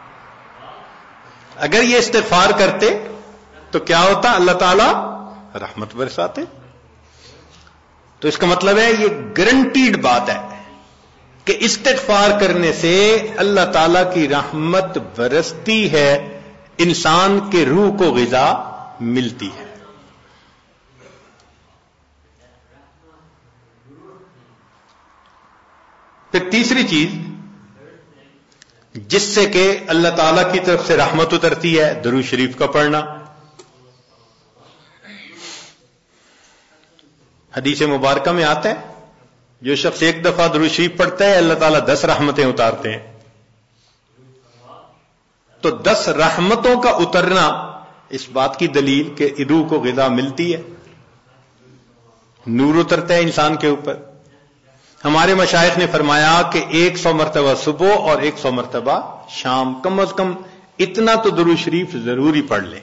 اگر یہ استغفار کرتے تو کیا ہوتا؟ اللہ تعالی رحمت برساتے. تو اس کا مطلب ہے یہ گارنٹیڈ بات ہے کہ استغفار کرنے سے اللہ تعالی کی رحمت برستی ہے، انسان کے روح کو غذا ملتی ہے. پھر تیسری چیز جس سے کہ اللہ تعالی کی طرف سے رحمت اترتی ہے، درود شریف کا پڑھنا. حدیث مبارکہ میں آتا ہے جو شخص ایک دفعہ درود شریف پڑھتا ہے اللہ تعالیٰ دس رحمتیں اتارتے ہیں. تو دس رحمتوں کا اترنا اس بات کی دلیل کہ روح کو غذا ملتی ہے، نور اترتا ہے انسان کے اوپر. ہمارے مشائخ نے فرمایا کہ ایک سو مرتبہ صبح اور ایک سو مرتبہ شام، کم از کم اتنا تو درود شریف ضروری پڑھ لیں.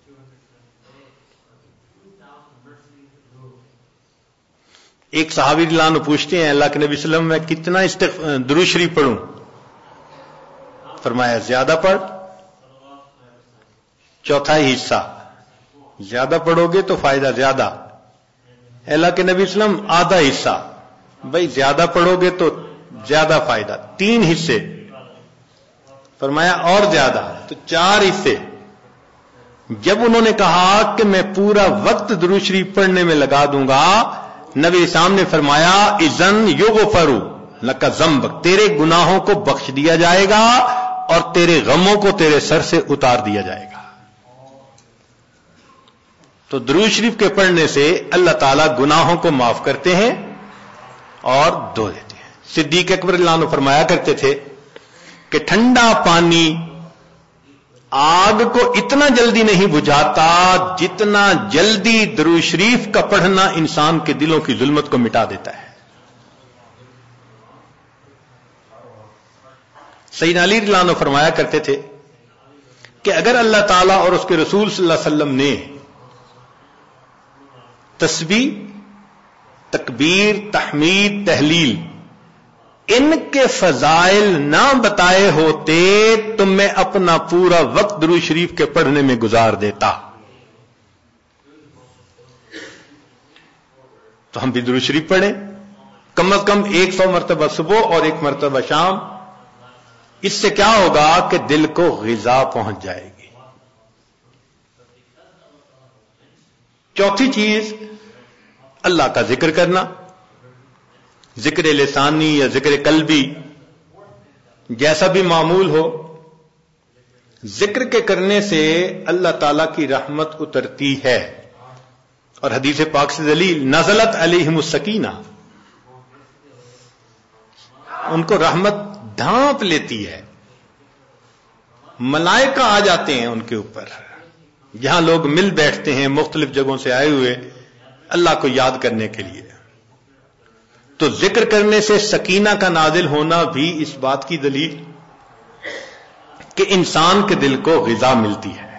ایک صحابی رضی اللہ عنہ پوچھتے ہیں اللہ کے نبی صلی اللہ علیہ وسلم میں کتنا استغ... درود شریف پڑھوں؟ فرمایا زیادہ پڑھ. چوتھائی حصہ زیادہ پڑھو گے تو فائدہ زیادہ. اللہ کے نبی صلی اللہ علیہ وسلم آدھا حصہ. بھائی زیادہ پڑھو گے تو زیادہ فائدہ. تین حصے. فرمایا اور زیادہ تو چار حصے. جب انہوں نے کہا کہ میں پورا وقت درود شریف پڑھنے میں لگا دوں گا، نبی اسلام نے فرمایا اذن یغفر لک ذنبک، تیرے گناہوں کو بخش دیا جائے گا اور تیرے غموں کو تیرے سر سے اتار دیا جائے گا. تو درود شریف کے پڑھنے سے اللہ تعالیٰ گناہوں کو معاف کرتے ہیں اور دھو دیتے ہیں. صدیق اکبر اللہ عنہ فرمایا کرتے تھے کہ ٹھنڈا پانی آگ کو اتنا جلدی نہیں بجھاتا جتنا جلدی درود شریف کا پڑھنا انسان کے دلوں کی ظلمت کو مٹا دیتا ہے. سیدنا علی رضی اللہ عنہ فرمایا کرتے تھے کہ اگر اللہ تعالیٰ اور اس کے رسول صلی اللہ علیہ وسلم نے تسبیح، تکبیر، تحمید، تہلیل ان کے فضائل نہ بتائے ہوتے تو میں اپنا پورا وقت درود شریف کے پڑھنے میں گزار دیتا. تو ہم بھی درود شریف پڑھیں کم از کم ایک سو مرتبہ صبح اور ایک مرتبہ شام. اس سے کیا ہوگا کہ دل کو غذا پہنچ جائے گی. چوتھی چیز اللہ کا ذکر کرنا. ذکر لسانی یا ذکر قلبی جیسا بھی معمول ہو، ذکر کے کرنے سے اللہ تعالی کی رحمت اترتی ہے. اور حدیث پاک سے دلیل نزلت علیہم السکینہ، ان کو رحمت ڈھانپ لیتی ہے. ملائکہ آ جاتے ہیں ان کے اوپر. جہاں لوگ مل بیٹھتے ہیں مختلف جگہوں سے آئے ہوئے اللہ کو یاد کرنے کے لیے، تو ذکر کرنے سے سکینہ کا نازل ہونا بھی اس بات کی دلیل کہ انسان کے دل کو غذا ملتی ہے.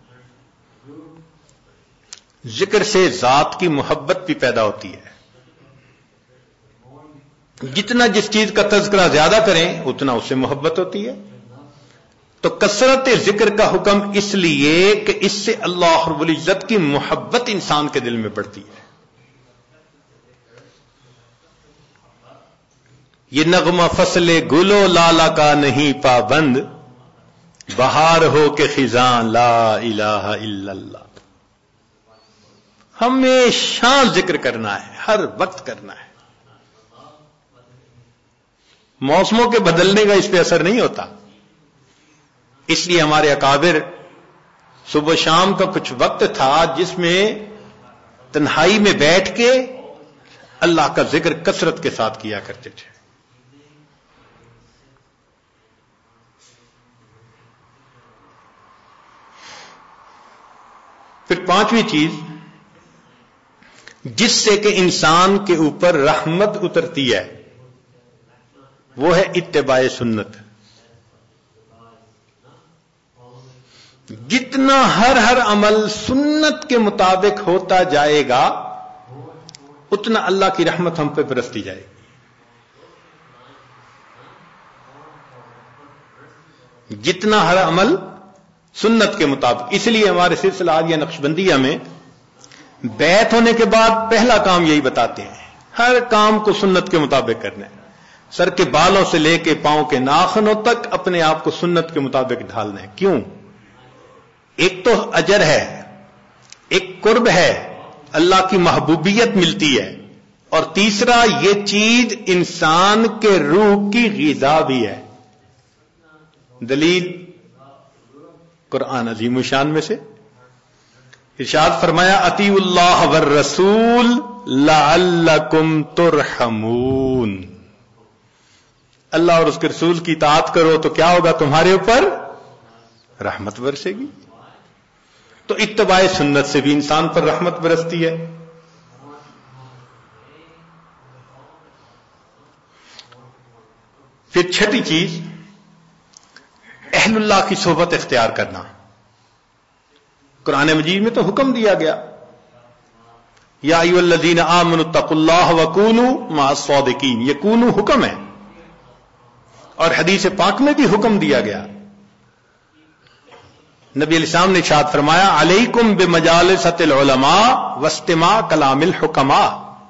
ذکر سے ذات کی محبت بھی پیدا ہوتی ہے. جتنا جس چیز کا تذکرہ زیادہ کریں اتنا اس سے محبت ہوتی ہے. تو کثرت ذکر کا حکم اس لیے کہ اس سے اللہ رب العزت کی محبت انسان کے دل میں بڑھتی ہے. یہ نغمہ فصل گلو لالا کا نہیں پابند، بہار ہو کے خزاں لا الہ الا اللہ. ہمیشہ ذکر کرنا ہے، ہر وقت کرنا ہے. موسموں کے بدلنے کا اس پہ اثر نہیں ہوتا. اس لیے ہمارے اکابر صبح شام کا کچھ وقت تھا جس میں تنہائی میں بیٹھ کے اللہ کا ذکر کثرت کے ساتھ کیا کرتے تھے. پھر پانچویں چیز جس سے کہ انسان کے اوپر رحمت اترتی ہے وہ ہے اتباع سنت. جتنا ہر ہر عمل سنت کے مطابق ہوتا جائے گا اتنا اللہ کی رحمت ہم پہ برستی جائے گی. جتنا ہر عمل سنت کے مطابق. اس لیے ہمارے سلسلہ عالیہ نقشبندیہ میں بیعت ہونے کے بعد پہلا کام یہی بتاتے ہیں، ہر کام کو سنت کے مطابق کرنا ہے. سر کے بالوں سے لے کے پاؤں کے ناخنوں تک اپنے آپ کو سنت کے مطابق ڈھالنا ہے. کیوں؟ ایک تو اجر ہے، ایک قرب ہے، اللہ کی محبوبیت ملتی ہے، اور تیسرا یہ چیز انسان کے روح کی غذا بھی ہے. دلیل قرآن عظیم الشان میں سے ارشاد فرمایا اطیعوا اللہ والرسول لعلکم ترحمون. اللہ اور اس کے رسول کی اطاعت کرو تو کیا ہوگا؟ تمہارے اوپر رحمت برسے گی. تو اتباع سنت سے بھی انسان پر رحمت برستی ہے. پھر چھٹی چیز اہل اللہ کی صحبت اختیار کرنا. قرآن مجید میں تو حکم دیا گیا یا ایھا الذین آمنوا اتقوا اللہ وکونوا مع الصادقین. یہ کونوا حکم ہے، اور حدیث پاک میں بھی حکم دیا گیا. نبی علیہ السلام نے ارشاد فرمایا علیکم بمجالسۃ العلماء واستماع کلام الحکماء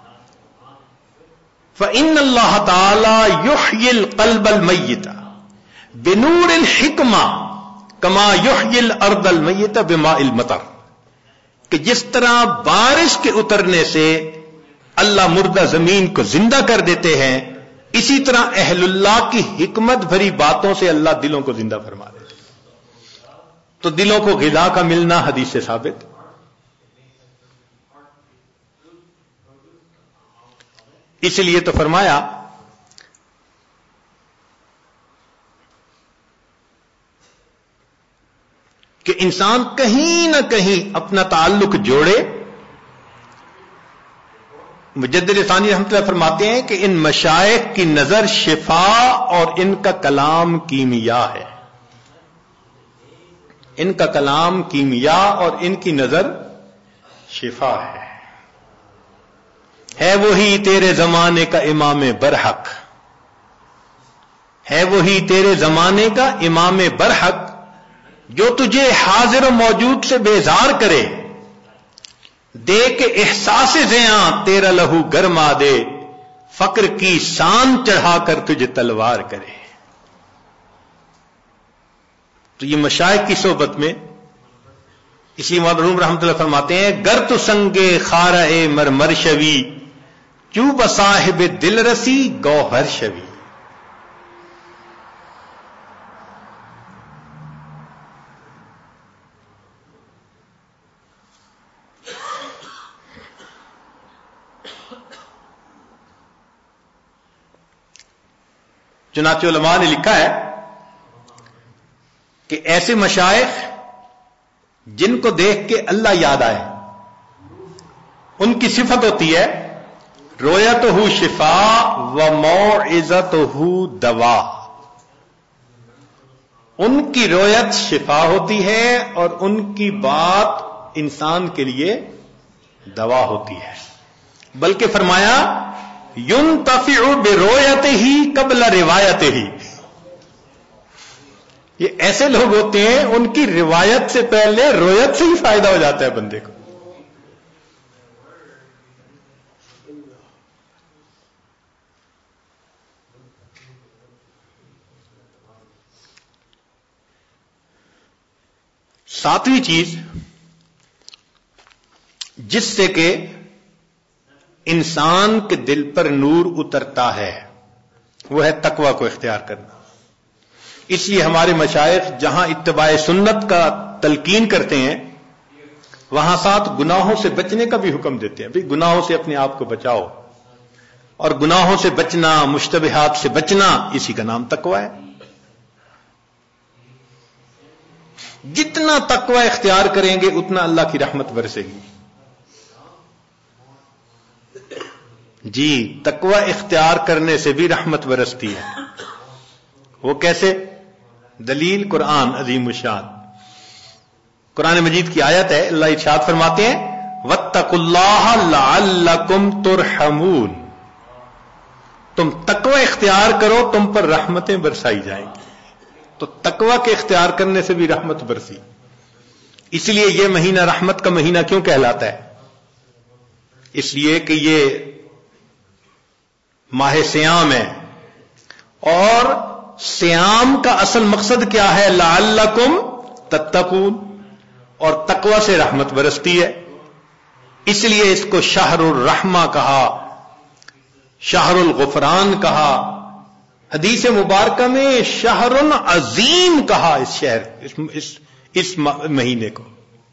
فإن اللہ تعالی یحیی القلب المیت بنور الحکمہ کما یحیی الارض المیت بماء المطر. کہ جس طرح بارش کے اترنے سے اللہ مردہ زمین کو زندہ کر دیتے ہیں، اسی طرح اہل اللہ کی حکمت بھری باتوں سے اللہ دلوں کو زندہ فرما دیتے. تو دلوں کو غذا کا ملنا حدیث سے ثابت. اس لیے تو فرمایا کہ انسان کہیں نہ کہیں اپنا تعلق جوڑے. مجدد ثانی رحمۃ اللہ فرماتے ہیں کہ ان مشائخ کی نظر شفا اور ان کا کلام کیمیا ہے. ان کا کلام کیمیا اور ان کی نظر شفا ہے. ہے وہی تیرے زمانے کا امام برحق، ہے وہی تیرے زمانے کا امام برحق جو تجھے حاضر و موجود سے بیزار کرے، دے کے احساس زیاں تیرا لہو گرما دے، فقر کی سان چڑھا کر تجھے تلوار کرے. تو یہ مشائخ کی صحبت میں اسی مرحوم رحمۃ اللہ فرماتے ہیں گر تو سنگے خارہ مرمر شوی چوب صاحب دل رسی گوہر شوی. چنانچہ علماء نے لکھا ہے کہ ایسے مشائخ جن کو دیکھ کے اللہ یاد آئے ان کی صفت ہوتی ہے رویتہ شفا و موعظتہ دوا. ان کی رویت شفا ہوتی ہے اور ان کی بات انسان کے لیے دوا ہوتی ہے. بلکہ فرمایا ينتفع برؤيته قبل روایته. یہ ایسے لوگ ہوتے ہیں ان کی روایت سے پہلے رویت سے ہی فائدہ ہو جاتا ہے بندے کو. ساتویں چیز جس سے کہ انسان کے دل پر نور اترتا ہے وہ ہے تقوی کو اختیار کرنا. اس لیے ہمارے مشائخ جہاں اتباع سنت کا تلقین کرتے ہیں وہاں ساتھ گناہوں سے بچنے کا بھی حکم دیتے ہیں. بھئی گناہوں سے اپنے آپ کو بچاؤ، اور گناہوں سے بچنا، مشتبہات سے بچنا، اسی کا نام تقوی ہے. جتنا تقوی اختیار کریں گے اتنا اللہ کی رحمت برسے گی. جی، تقوی اختیار کرنے سے بھی رحمت برستی ہے. وہ کیسے؟ دلیل قرآن عظیم الشان. قرآن مجید کی آیت ہے، اللہ ارشاد فرماتے ہیں وَاتَّقُوا اللَّهَ لَعَلَّكُمْ تُرْحَمُونَ. تم تقوی اختیار کرو تم پر رحمتیں برسائی جائیں گی. تو تقوی کے اختیار کرنے سے بھی رحمت برسی. اس لیے یہ مہینہ رحمت کا مہینہ کیوں کہلاتا ہے؟ اس لیے کہ یہ ماہ سیام ہے، اور سیام کا اصل مقصد کیا ہے؟ لعلکم تتقون، اور تقوی سے رحمت برستی ہے. اس لیے اس کو شہر الرحمہ کہا، شہر الغفران کہا، حدیث مبارکہ میں شہر عظیم کہا اس شہر اس, اس, اس مہینے کو.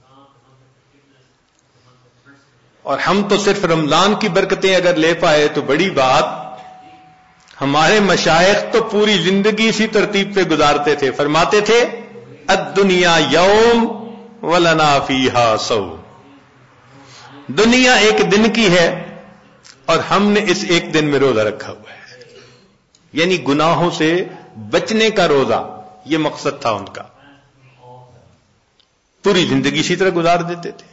اور ہم تو صرف رمضان کی برکتیں اگر لے پائے تو بڑی بات. ہمارے مشائخ تو پوری زندگی اسی ترتیب پہ گزارتے تھے. فرماتے تھے الدنیا یوم ولنا فیہا صوم. دنیا ایک دن کی ہے اور ہم نے اس ایک دن میں روزہ رکھا ہوا ہے. یعنی گناہوں سے بچنے کا روزہ، یہ مقصد تھا ان کا. پوری زندگی اسی طرح گزار دیتے تھے.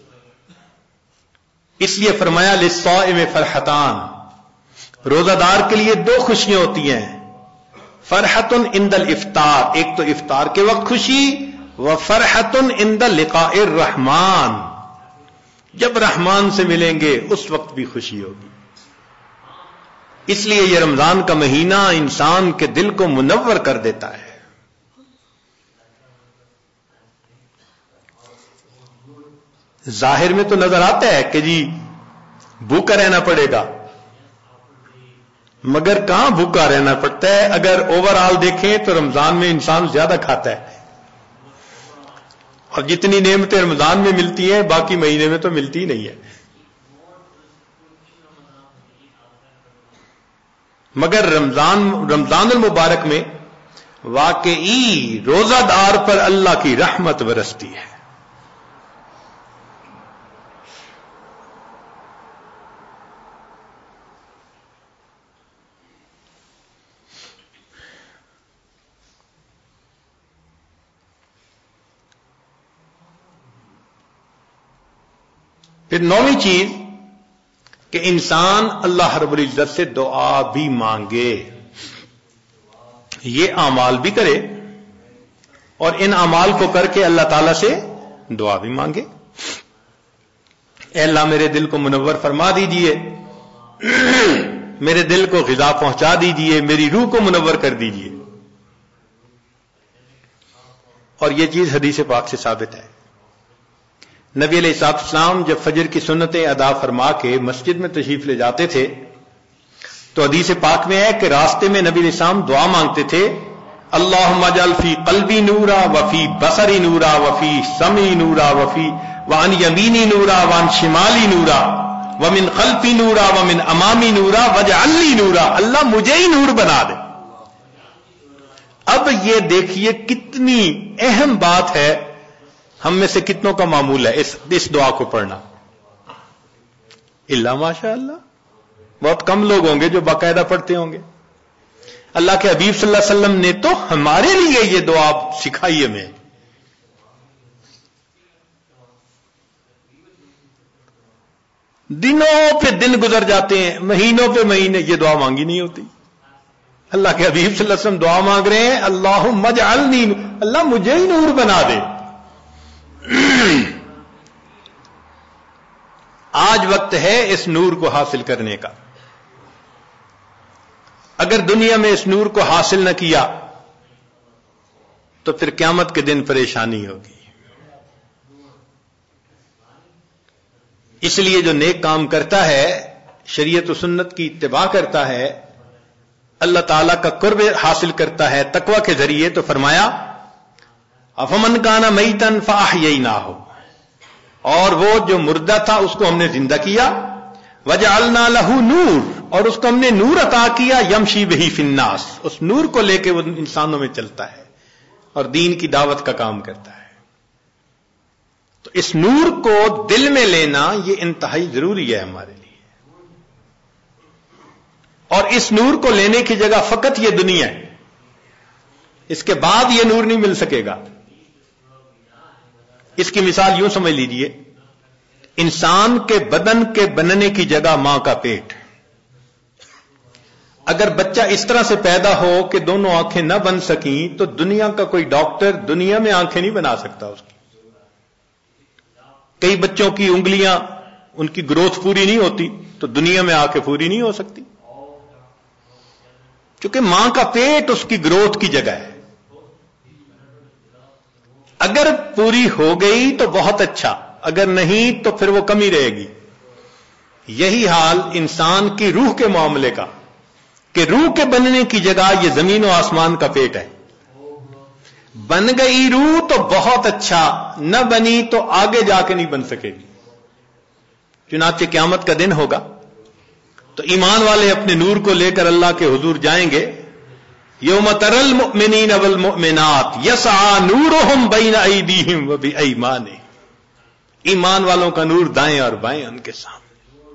اس لیے فرمایا للصائم فرحتان، روزہ دار کے لیے دو خوشیاں ہوتی ہیں. فرحت عند الافطار، ایک تو افطار کے وقت خوشی، وفرحت عند لقاء الرحمن، جب رحمان سے ملیں گے اس وقت بھی خوشی ہوگی. اس لیے یہ رمضان کا مہینہ انسان کے دل کو منور کر دیتا ہے. ظاہر میں تو نظر آتا ہے کہ جی بھوکا رہنا پڑے گا، مگر کہاں بھوکا رہنا پڑتا ہے؟ اگر اوور آل دیکھیں تو رمضان میں انسان زیادہ کھاتا ہے، اور جتنی نعمتیں رمضان میں ملتی ہیں باقی مہینے میں تو ملتی ہی نہیں ہے. مگر رمضان رمضان المبارک میں واقعی روزہ دار پر اللہ کی رحمت برستی ہے. پھر نویں چیز کہ انسان اللہ رب العزت سے دعا بھی مانگے. یہ اعمال بھی کرے اور ان اعمال کو کر کے اللہ تعالی سے دعا بھی مانگے. اے اللہ میرے دل کو منور فرما دیجئے، میرے دل کو غذا پہنچا دیجئے، میری روح کو منور کر دیجئے. اور یہ چیز حدیث پاک سے ثابت ہے. نبی علیہ الصلوۃ والسلام جب فجر کی سنتیں ادا فرما کے مسجد میں تشریف لے جاتے تھے تو حدیث پاک میں ہے کہ راستے میں نبی علیہ السلام دعا مانگتے تھے اللہم اجعل فی قلبی نورا وفی بصری نورا وفی سمعی نورا وفی وعن یمینی نورا وعن شمالی نورا ومن خلفی نورا ومن امامی نورا واجعل لی نورا. اللہ مجھے ہی نور بنا دے. اب یہ دیکھیے کتنی اہم بات ہے. ہم میں سے کتنوں کا معمول ہے اس اس دعا کو پڑھنا؟ اللہ ماشاء اللہ بہت کم لوگ ہوں گے جو باقاعدہ پڑھتے ہوں گے. اللہ کے حبیب صلی اللہ علیہ وسلم نے تو ہمارے لیے یہ دعا سکھائی ہمیں. دنوں پہ دن گزر جاتے ہیں، مہینوں پہ مہینے، یہ دعا مانگی نہیں ہوتی. اللہ کے حبیب صلی اللہ علیہ وسلم دعا مانگ رہے ہیں اللہم اجعلنی، اللہ مجھے ہی نور بنا دے. آج وقت ہے اس نور کو حاصل کرنے کا. اگر دنیا میں اس نور کو حاصل نہ کیا تو پھر قیامت کے دن پریشانی ہوگی. اس لیے جو نیک کام کرتا ہے، شریعت و سنت کی اتباع کرتا ہے، اللہ تعالیٰ کا قرب حاصل کرتا ہے تقوی کے ذریعے، تو فرمایا افمن کان میتن فاحییناہ، اور وہ جو مردہ تھا اس کو ہم نے زندہ کیا، وجعلنا لہ نور، اور اس کو ہم نے نور عطا کیا، یمشی بہ فی الناس، اس نور کو لے کے وہ انسانوں میں چلتا ہے اور دین کی دعوت کا کام کرتا ہے۔ تو اس نور کو دل میں لینا یہ انتہائی ضروری ہے ہمارے لیے، اور اس نور کو لینے کی جگہ فقط یہ دنیا ہے، اس کے بعد یہ نور نہیں مل سکے گا۔ اس کی مثال یوں سمجھ لیجئے، انسان کے بدن کے بننے کی جگہ ماں کا پیٹ، اگر بچہ اس طرح سے پیدا ہو کہ دونوں آنکھیں نہ بن سکیں تو دنیا کا کوئی ڈاکٹر دنیا میں آنکھیں نہیں بنا سکتا اس کی۔ کئی بچوں کی انگلیاں، ان کی گروتھ پوری نہیں ہوتی تو دنیا میں آ کے پوری نہیں ہو سکتی، کیونکہ ماں کا پیٹ اس کی گروتھ کی جگہ ہے۔ اگر پوری ہو گئی تو بہت اچھا، اگر نہیں تو پھر وہ کمی رہے گی۔ یہی حال انسان کی روح کے معاملے کا، کہ روح کے بننے کی جگہ یہ زمین و آسمان کا پیٹ ہے۔ بن گئی روح تو بہت اچھا، نہ بنی تو آگے جا کے نہیں بن سکے گی۔ چنانچہ قیامت کا دن ہوگا تو ایمان والے اپنے نور کو لے کر اللہ کے حضور جائیں گے۔ یوم تری المؤمنین والمؤمنات یسعی نورہم بین ایدیہم وبایمانہم، ایمان والوں کا نور دائیں اور بائیں ان کے سامنے،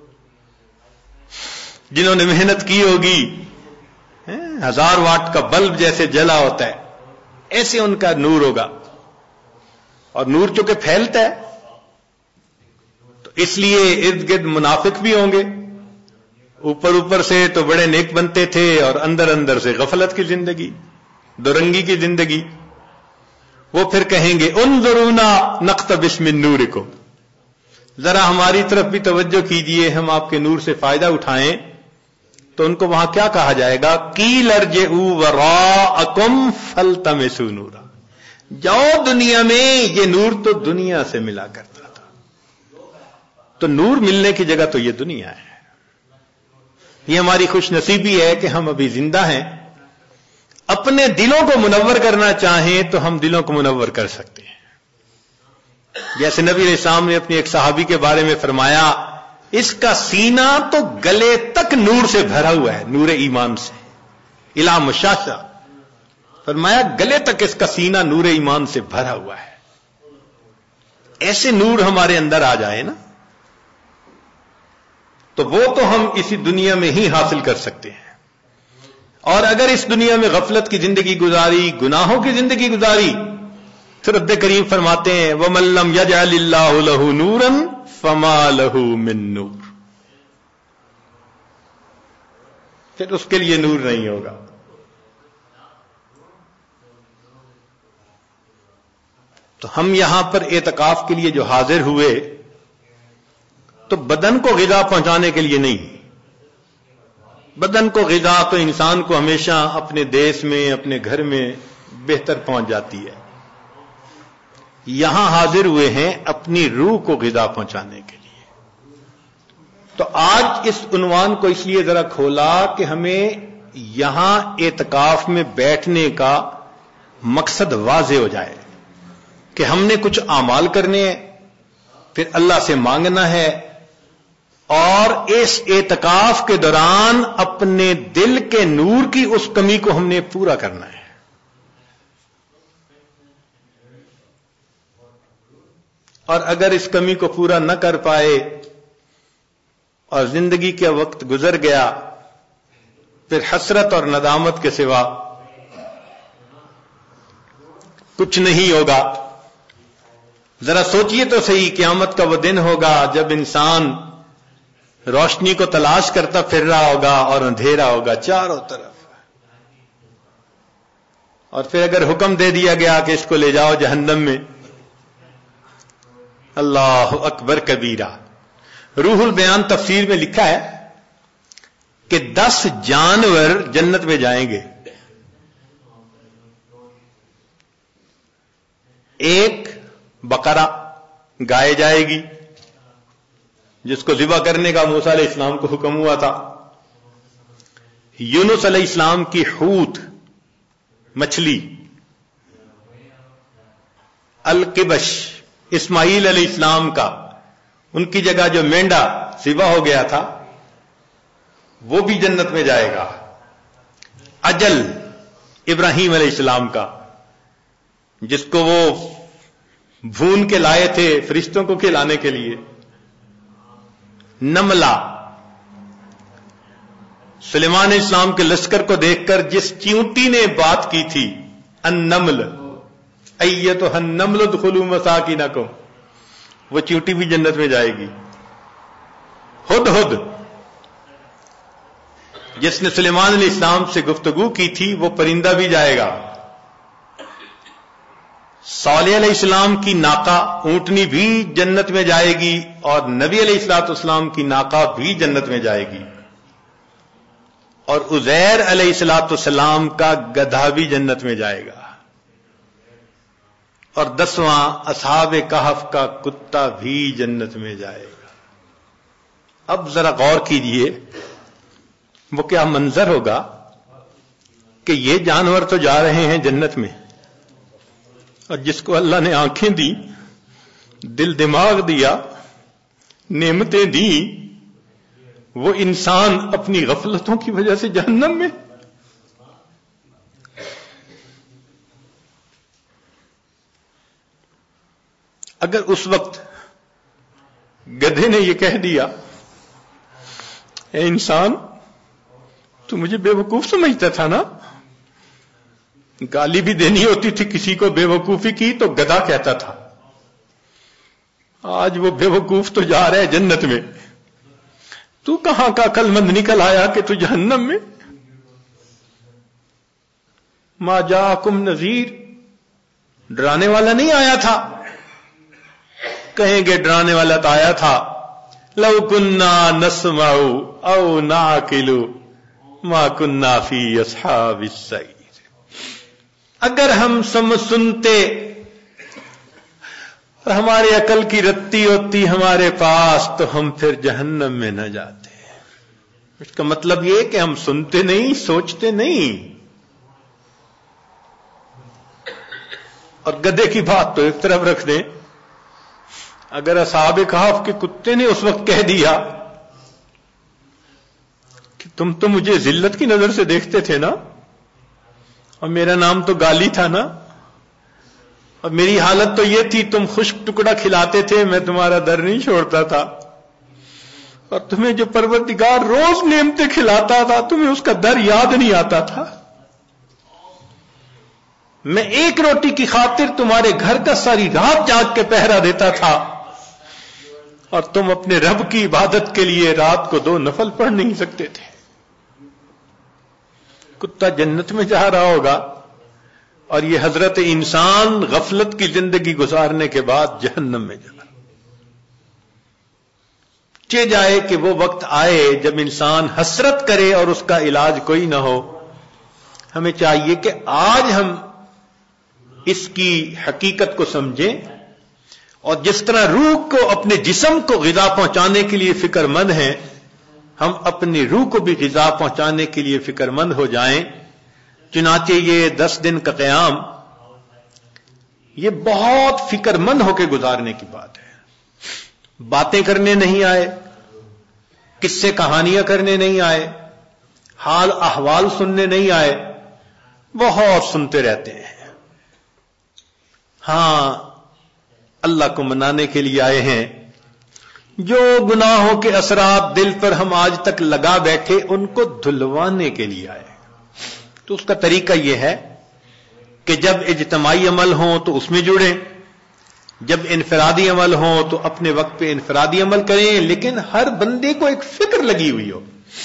جنہوں نے محنت کی ہوگی، ہزار واٹ کا بلب جیسے جلا ہوتا ہے ایسے ان کا نور ہوگا، اور نور چونکہ پھیلتا ہے تو اس لیے ارد گرد منافق بھی ہوں گے، اوپر اوپر سے تو بڑے نیک بنتے تھے اور اندر اندر سے غفلت کی زندگی، دورنگی کی زندگی۔ وہ پھر کہیں گے انظرونا نقتبس من نورکم، ذرا ہماری طرف بھی توجہ کیجئے، ہم آپ کے نور سے فائدہ اٹھائیں۔ تو ان کو وہاں کیا کہا جائے گا؟ قیل ارجعوا وراءکم فالتمسوا نورا، جاؤ دنیا میں، یہ نور تو دنیا سے ملا کرتا تھا۔ تو نور ملنے کی جگہ تو یہ دنیا ہے۔ یہ ہماری خوش نصیبی ہے کہ ہم ابھی زندہ ہیں، اپنے دلوں کو منور کرنا چاہیں تو ہم دلوں کو منور کر سکتے ہیں۔ جیسے نبی علیہ السلام نے اپنی ایک صحابی کے بارے میں فرمایا، اس کا سینہ تو گلے تک نور سے بھرا ہوا ہے، نور ایمان سے، الا مشاشا، فرمایا گلے تک اس کا سینہ نور ایمان سے بھرا ہوا ہے۔ ایسے نور ہمارے اندر آ جائے نا تو وہ تو ہم اسی دنیا میں ہی حاصل کر سکتے ہیں، اور اگر اس دنیا میں غفلت کی زندگی گزاری، گناہوں کی زندگی گزاری، تو رب کریم فرماتے ہیں وَمَن لَّمْ يَجْعَلِ اللَّهُ لَهُ نُورًا فَمَا لَهُ مِن نُور، پھر اس کے لیے نور نہیں ہوگا۔ تو ہم یہاں پر اعتکاف کے لیے جو حاضر ہوئے تو بدن کو غذا پہنچانے کے لیے نہیں، بدن کو غذا تو انسان کو ہمیشہ اپنے دیس میں، اپنے گھر میں بہتر پہنچ جاتی ہے۔ یہاں حاضر ہوئے ہیں اپنی روح کو غذا پہنچانے کے لیے۔ تو آج اس عنوان کو اس لیے ذرا کھولا کہ ہمیں یہاں اعتکاف میں بیٹھنے کا مقصد واضح ہو جائے کہ ہم نے کچھ اعمال کرنے ہیں، پھر اللہ سے مانگنا ہے، اور اس اعتکاف کے دوران اپنے دل کے نور کی اس کمی کو ہم نے پورا کرنا ہے۔ اور اگر اس کمی کو پورا نہ کر پائے اور زندگی کا وقت گزر گیا، پھر حسرت اور ندامت کے سوا کچھ نہیں ہوگا۔ ذرا سوچئے تو صحیح، قیامت کا وہ دن ہوگا جب انسان روشنی کو تلاش کرتا پھر رہا ہوگا اور اندھیرا ہوگا چاروں طرف، اور پھر اگر حکم دے دیا گیا کہ اس کو لے جاؤ جہنم میں، اللہ اکبر کبیرہ۔ روح البیان تفسیر میں لکھا ہے کہ دس جانور جنت میں جائیں گے، ایک بقرہ گائے جائے گی، جس کو ذبح کرنے کا موسیٰ علیہ السلام کو حکم ہوا تھا، یونس علیہ السلام کی حوت مچھلی، القبش اسماعیل علیہ السلام کا، ان کی جگہ جو مینڈا ذبح ہو گیا تھا وہ بھی جنت میں جائے گا۔ اجل ابراہیم علیہ السلام کا، جس کو وہ بھون کے لائے تھے فرشتوں کو کھلانے کے لیے، نملہ سلیمان علیہ السلام کے لشکر کو دیکھ کر جس چیونٹی نے بات کی تھی، النمل ایتھا النمل ادخلوا مساکنکم، وہ چیونٹی بھی جنت میں جائے گی۔ ہد ہد جس نے سلیمان علیہ السلام سے گفتگو کی تھی وہ پرندہ بھی جائے گا۔ صالح علیہ السلام کی ناقہ اونٹنی بھی جنت میں جائے گی، اور نبی علیہ الصلوۃ والسلام کی ناقہ بھی جنت میں جائے گی، اور عزیر علیہ الصلوۃ والسلام کا گدھا بھی جنت میں جائے گا، اور دسواں اصحاب کہف کا کتا بھی جنت میں جائے گا۔ اب ذرا غور کیجئے وہ کیا منظر ہوگا کہ یہ جانور تو جا رہے ہیں جنت میں، اور جس کو اللہ نے آنکھیں دی، دل دماغ دیا، نعمتیں دی، وہ انسان اپنی غفلتوں کی وجہ سے جہنم میں۔ اگر اس وقت گدھے نے یہ کہہ دیا، اے انسان تو مجھے بے وقوف سمجھتا تھا نا، گالی بھی دینی ہوتی تھی کسی کو بے وقوفی کی تو گدھا کہتا تھا، آج وہ بے وقوف تو جا رہا ہے جنت میں، تو کہاں کا عقل مند نکل آیا کہ تو جہنم میں۔ ما جاءکم نذیر، ڈرانے والا نہیں آیا تھا؟ کہیں گے ڈرانے والا تو آیا تھا، لو کننا نسمع او نعقل ما کننا فی اصحاب السعیر، اگر ہم سم سنتے اور ہماری عقل کی رتی ہوتی ہمارے پاس تو ہم پھر جہنم میں نہ جاتے۔ اس کا مطلب یہ کہ ہم سنتے نہیں، سوچتے نہیں۔ اور گدھے کی بات تو ایک طرف رکھ دیں، اگر اصحاب کہف کے کتے نے اس وقت کہہ دیا کہ تم تو مجھے ذلت کی نظر سے دیکھتے تھے نا، اور میرا نام تو گالی تھا نا، اور میری حالت تو یہ تھی تم خشک ٹکڑا کھلاتے تھے، میں تمہارا در نہیں چھوڑتا تھا، اور تمہیں جو پروردگار روز نعمتیں کھلاتا تھا تمہیں اس کا در یاد نہیں آتا تھا، میں ایک روٹی کی خاطر تمہارے گھر کا ساری رات جاگ کے پہرا دیتا تھا، اور تم اپنے رب کی عبادت کے لیے رات کو دو نفل پڑھ نہیں سکتے تھے۔ کتا جنت میں جا رہا ہوگا، اور یہ حضرت انسان غفلت کی زندگی گزارنے کے بعد جہنم میں جا رہا۔ چہ جائے کہ وہ وقت آئے جب انسان حسرت کرے اور اس کا علاج کوئی نہ ہو۔ ہمیں چاہیے کہ آج ہم اس کی حقیقت کو سمجھیں، اور جس طرح روح کو اپنے جسم کو غذا پہنچانے کے لیے فکر مند ہیں، ہم اپنی روح کو بھی غذا پہنچانے کے لیے فکر مند ہو جائیں۔ چنانچہ یہ دس دن کا قیام یہ بہت فکر مند ہو کے گزارنے کی بات ہے۔ باتیں کرنے نہیں آئے، قصے کہانیاں کرنے نہیں آئے، حال احوال سننے نہیں آئے، بہت سنتے رہتے ہیں۔ ہاں اللہ کو منانے کے لیے آئے ہیں۔ جو گناہوں کے اثرات دل پر ہم آج تک لگا بیٹھے ان کو دھلوانے کے لیے آئے۔ تو اس کا طریقہ یہ ہے کہ جب اجتماعی عمل ہوں تو اس میں جڑیں، جب انفرادی عمل ہوں تو اپنے وقت پہ انفرادی عمل کریں، لیکن ہر بندے کو ایک فکر لگی ہوئی ہو،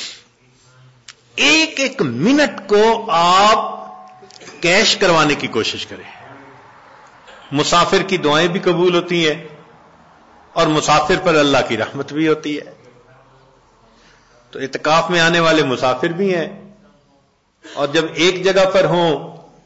ایک ایک منٹ کو آپ کیش کروانے کی کوشش کریں۔ مسافر کی دعائیں بھی قبول ہوتی ہیں، اور مسافر پر اللہ کی رحمت بھی ہوتی ہے۔ تو اعتکاف میں آنے والے مسافر بھی ہیں، اور جب ایک جگہ پر ہوں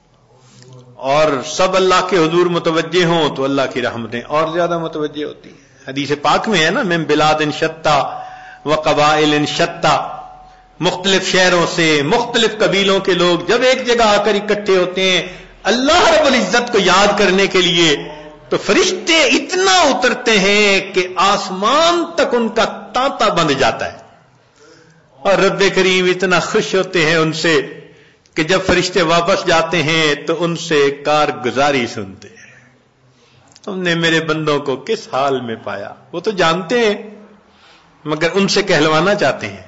اور سب اللہ کے حضور متوجہ ہوں تو اللہ کی رحمتیں اور زیادہ متوجہ ہوتی ہیں۔ حدیث پاک میں ہے نا، من بلاد شتّا و قبائل شتّا، مختلف شہروں سے مختلف قبیلوں کے لوگ جب ایک جگہ آ کر اکٹھے ہوتے ہیں اللہ رب العزت کو یاد کرنے کے لیے، تو فرشتے اتنا اترتے ہیں کہ آسمان تک ان کا تانتا بند جاتا ہے، اور رب کریم اتنا خوش ہوتے ہیں ان سے کہ جب فرشتے واپس جاتے ہیں تو ان سے کارگزاری سنتے ہیں، تم نے میرے بندوں کو کس حال میں پایا. وہ تو جانتے ہیں مگر ان سے کہلوانا چاہتے ہیں،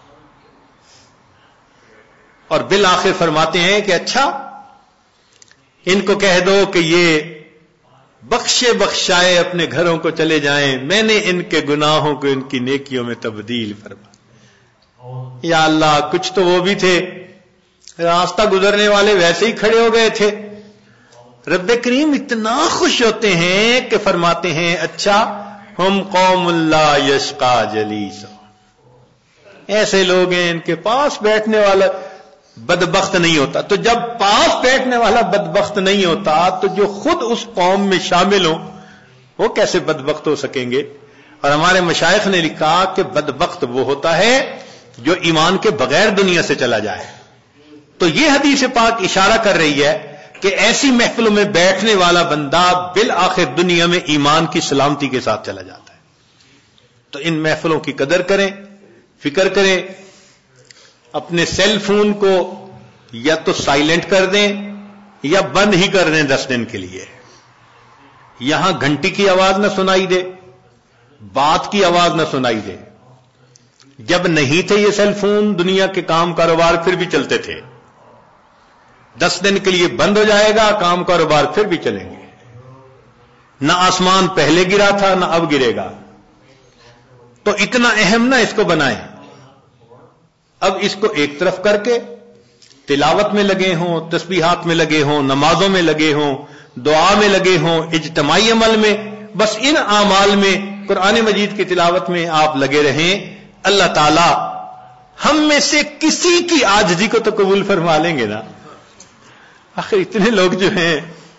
اور بالآخر فرماتے ہیں کہ اچھا ان کو کہہ دو کہ یہ بخشے بخشائے اپنے گھروں کو چلے جائیں، میں نے ان کے گناہوں کو ان کی نیکیوں میں تبدیل فرما. یا اللہ کچھ تو وہ بھی تھے راستہ گزرنے والے ویسے ہی کھڑے ہو گئے تھے. رب کریم اتنا خوش ہوتے ہیں کہ فرماتے ہیں اچھا ہم قوم لا یشقا جلیس، ایسے لوگ ہیں ان کے پاس بیٹھنے والا بدبخت نہیں ہوتا. تو جب پاس بیٹھنے والا بدبخت نہیں ہوتا تو جو خود اس قوم میں شامل ہوں وہ کیسے بدبخت ہو سکیں گے. اور ہمارے مشائخ نے لکھا کہ بدبخت وہ ہوتا ہے جو ایمان کے بغیر دنیا سے چلا جائے. تو یہ حدیث پاک اشارہ کر رہی ہے کہ ایسی محفلوں میں بیٹھنے والا بندہ بالآخر دنیا میں ایمان کی سلامتی کے ساتھ چلا جاتا ہے. تو ان محفلوں کی قدر کریں، فکر کریں، اپنے سیل فون کو یا تو سائلنٹ کر دیں یا بند ہی کر دیں دس دن کے لیے. یہاں گھنٹی کی آواز نہ سنائی دے، بات کی آواز نہ سنائی دے. جب نہیں تھے یہ سیل فون دنیا کے کام کاروبار پھر بھی چلتے تھے، دس دن کے لیے بند ہو جائے گا کام کاروبار پھر بھی چلیں گے. نہ آسمان پہلے گرا تھا نہ اب گرے گا. تو اتنا اہم نہ اس کو بنائیں. اب اس کو ایک طرف کر کے تلاوت میں لگے ہوں، تسبیحات میں لگے ہوں، نمازوں میں لگے ہوں، دعا میں لگے ہوں، اجتماعی عمل میں، بس ان اعمال میں قرآن مجید کی تلاوت میں آپ لگے رہیں. اللہ تعالی ہم میں سے کسی کی عاجزی کو تو قبول فرما لیں گے نا. آخر اتنے لوگ جو ہیں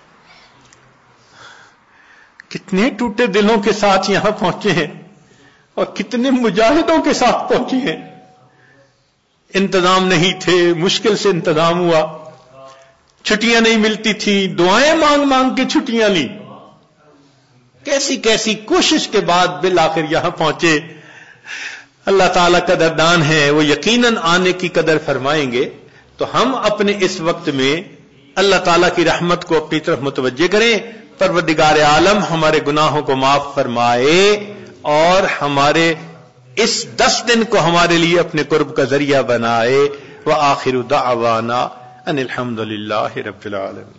کتنے ٹوٹے دلوں کے ساتھ یہاں پہنچے ہیں اور کتنے مجاہدوں کے ساتھ پہنچے ہیں. انتظام نہیں تھے، مشکل سے انتظام ہوا، چھٹیاں نہیں ملتی تھی، دعائیں مانگ مانگ کے چھٹیاں لی، کیسی کیسی کوشش کے بعد بالآخر یہاں پہنچے. اللہ تعالیٰ قدردان ہے، وہ یقیناً آنے کی قدر فرمائیں گے. تو ہم اپنے اس وقت میں اللہ تعالیٰ کی رحمت کو اپنی طرف متوجہ کریں. پروردگار عالم ہمارے گناہوں کو معاف فرمائے اور ہمارے اس دس دن کو ہمارے لیے اپنے قرب کا ذریعہ بنائے. وآخر دعوانا ان الحمد للہ رب العالمین.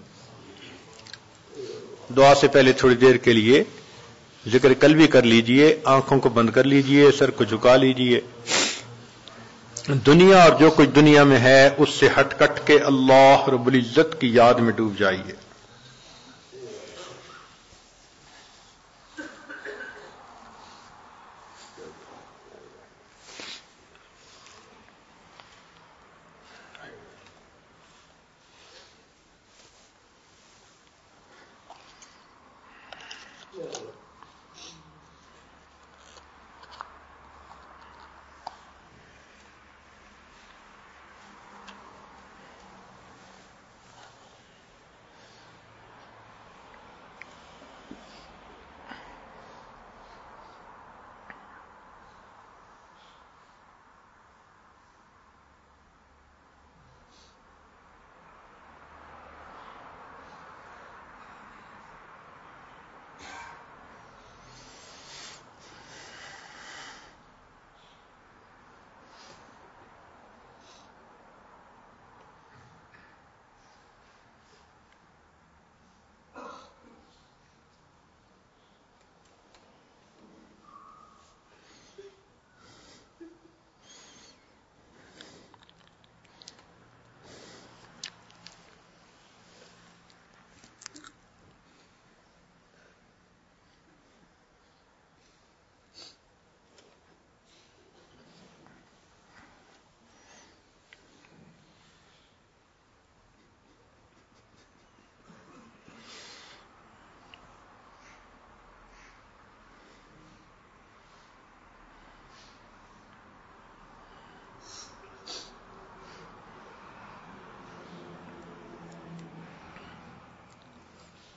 دعا سے پہلے تھوڑی دیر کے لیے ذکر قلبی کر لیجئے، آنکھوں کو بند کر لیجئے، سر کو جھکا لیجئے. دنیا اور جو کچھ دنیا میں ہے اس سے ہٹ کٹ کے اللہ رب العزت کی یاد میں ڈوب جائیے.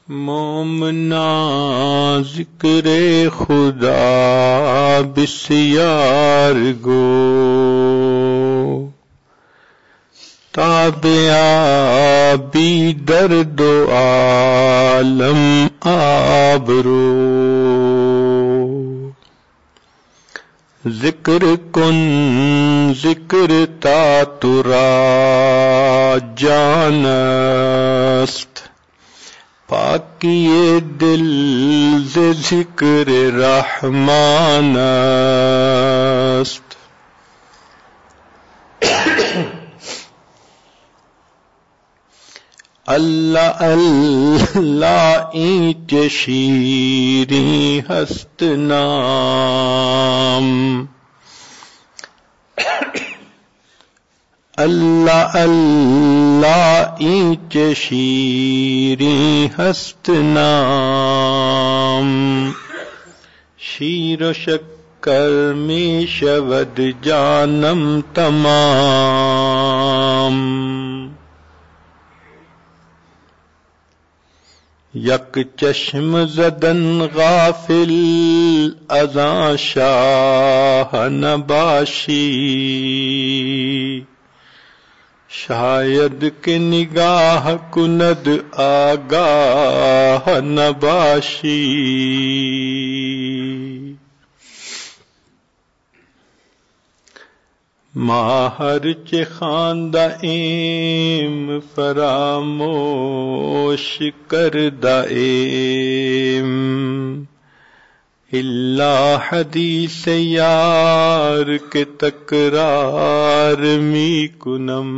مومنا ذکر خدا بسیار گو تابعہ بی درد و عالم آبرو ذکر کن ذکر تا ترا جانست پاکی دل ز ذکر رحمان است اللہ اللہ اینچ شیریں ہست نام اللہ اللہ اینچ شیریں ہست نام شیر و شکر میں شود جانم تمام یک چشم زدن غافل ازاں شاہ نباشی شاید کہ نگاہ کند آگاہ نباشی ماہر چے خاندہ ایم فراموش کردہ ایم اللہ حدیث یار کے تکرار می کنم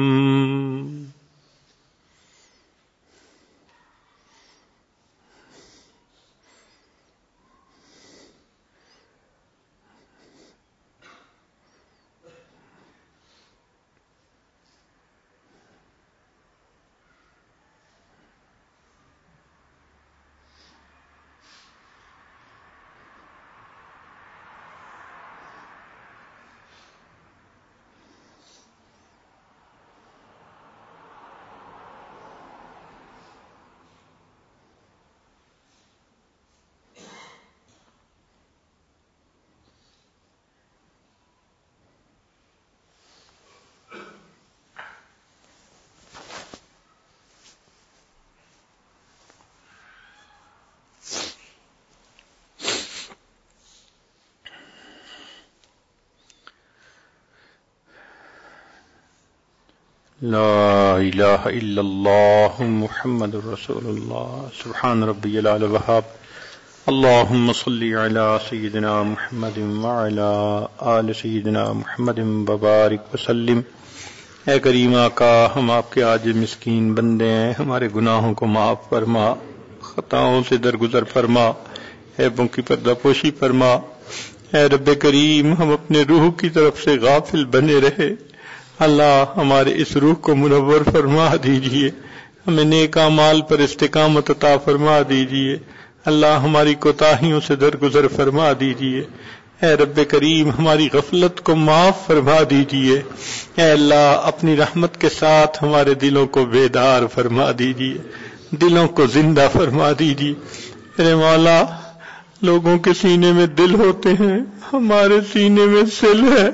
لا الہ الا اللہ محمد رسول اللہ سبحان ربی العلی الوہاب اللہم صلی علی سیدنا محمد وعلی آل سیدنا محمد وبارک وسلم۔ اے کریم آقا، ہم آپ کے عاجز مسکین بندے ہیں، ہمارے گناہوں کو معاف فرما، خطاؤں سے درگزر فرما، عیبوں کی پردہ پوشی فرما۔ اے رب کریم، ہم اپنے روح کی طرف سے غافل بنے رہے، اللہ ہمارے اس روح کو منور فرما دیجئے، ہمیں نیک اعمال پر استقامت عطا فرما دیجئے، اللہ ہماری کوتاہیوں سے درگزر فرما دیجئے۔ اے رب کریم، ہماری غفلت کو معاف فرما دیجئے، اے اللہ اپنی رحمت کے ساتھ ہمارے دلوں کو بیدار فرما دیجئے، دلوں کو زندہ فرما دیجئے۔ میرے مولا، لوگوں کے سینے میں دل ہوتے ہیں، ہمارے سینے میں سل ہے،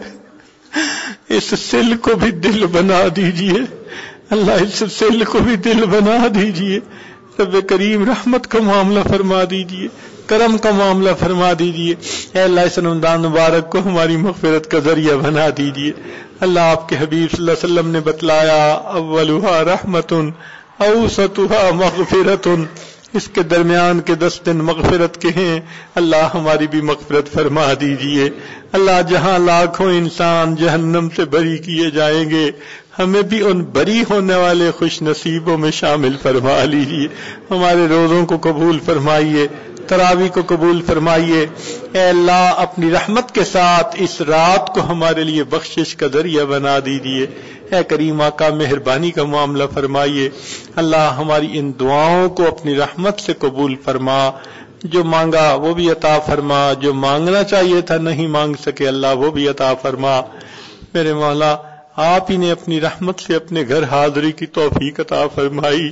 اس سل کو بھی دل بنا دیجئے، اللہ اس سل کو بھی دل بنا دیجئے۔ رب کریم، رحمت کا معاملہ فرما دیجئے، کرم کا معاملہ فرما دیجئے۔ اے اللہ اس رمضان مبارک کو ہماری مغفرت کا ذریعہ بنا دیجئے۔ اللہ آپ کے حبیب صلی اللہ علیہ وسلم نے بتلایا، اولھا رحمت اوسطھا مغفرت، اس کے درمیان کے دس دن مغفرت کے ہیں، اللہ ہماری بھی مغفرت فرما دیجئے۔ اللہ جہاں لاکھوں انسان جہنم سے بری کیے جائیں گے، ہمیں بھی ان بری ہونے والے خوش نصیبوں میں شامل فرما لیجئے۔ ہمارے روزوں کو قبول فرمائیے، تراویح کو قبول فرمائیے۔ اے اللہ اپنی رحمت کے ساتھ اس رات کو ہمارے لیے بخشش کا ذریعہ بنا دیجئے۔ اے کریم آقا، مہربانی کا معاملہ فرمائیے۔ اللہ ہماری ان دعاؤں کو اپنی رحمت سے قبول فرما، جو مانگا وہ بھی عطا فرما، جو مانگنا چاہیے تھا نہیں مانگ سکے اللہ وہ بھی عطا فرما۔ میرے مولا، آپ ہی نے اپنی رحمت سے اپنے گھر حاضری کی توفیق عطا فرمائی،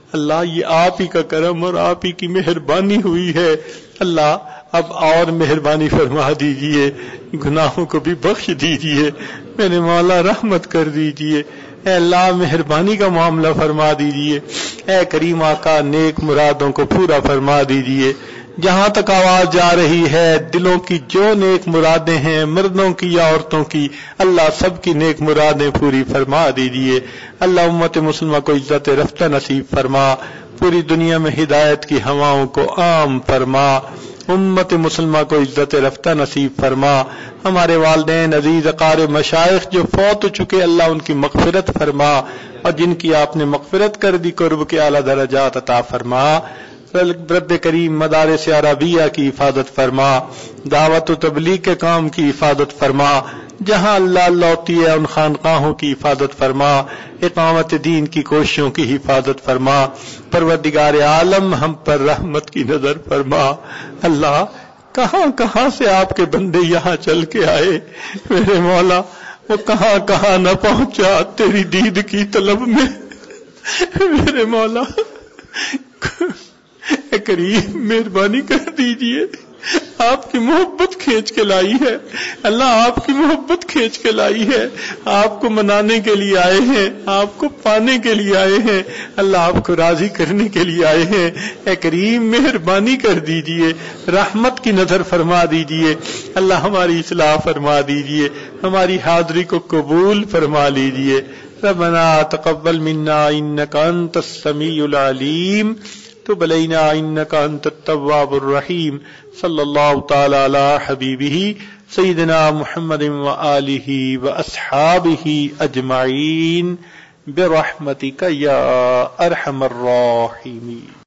اللہ یہ آپ ہی کا کرم اور آپ ہی کی مہربانی ہوئی ہے، اللہ اب اور مہربانی فرما دیجئے، گناہوں کو بھی بخش دیجئے، میرے مولا رحمت کر دیجئے، اے اللہ مہربانی کا معاملہ فرما دیجئے، اے کریم آقا نیک مرادوں کو پورا فرما دیجئے، جہاں تک آواز جا رہی ہے دلوں کی جو نیک مرادیں ہیں مردوں کی یا عورتوں کی، اللہ سب کی نیک مرادیں پوری فرما دیجئے، اللہ امت مسلمہ کو عزت رفتہ نصیب فرما، پوری دنیا میں ہدایت کی ہواؤں کو عام فرما، امت مسلمہ کو عزت رفتہ نصیب فرما، ہمارے والدین عزیز اقارب مشائخ جو فوت ہو چکے اللہ ان کی مغفرت فرما، اور جن کی آپ نے مغفرت کر دی قرب کے اعلیٰ درجات عطا فرما، رب کریم مدارس عربیہ کی حفاظت فرما، دعوت و تبلیغ کے کام کی حفاظت فرما، جہاں اللہ اللہ ہوتی ہے ان خانقاہوں کی حفاظت فرما، اقامت دین کی کوششوں کی حفاظت فرما، پروردگار عالم ہم پر رحمت کی نظر فرما، اللہ کہاں کہاں سے آپ کے بندے یہاں چل کے آئے میرے مولا، وہ کہاں کہاں نہ پہنچا تیری دید کی طلب میں میرے مولا، اے کریم مہربانی کر دیجئے، آپ کی محبت کھینچ کے لائی ہے اللہ، آپ کی محبت کھینچ کے لائی ہے، آپ کو منانے کے لیے آئے ہیں، آپ کو پانے کے لیے آئے ہیں اللہ، آپ کو راضی کرنے کے لیے آئے ہیں، اے کریم مہربانی کر دیجئے، رحمت کی نظر فرما دیجئے اللہ، ہماری اصلاح فرما دیجئے، ہماری حاضری کو قبول فرما لیجئے، ربنا تقبل منا انک انت السمیع العلیم تب علینا انک انت التواب الرحیم، صلی اللہ تعالی علی حبیبہ سیدنا محمد وآلہ واصحابہ اجمعین برحمتک یا ارحم الراحمین۔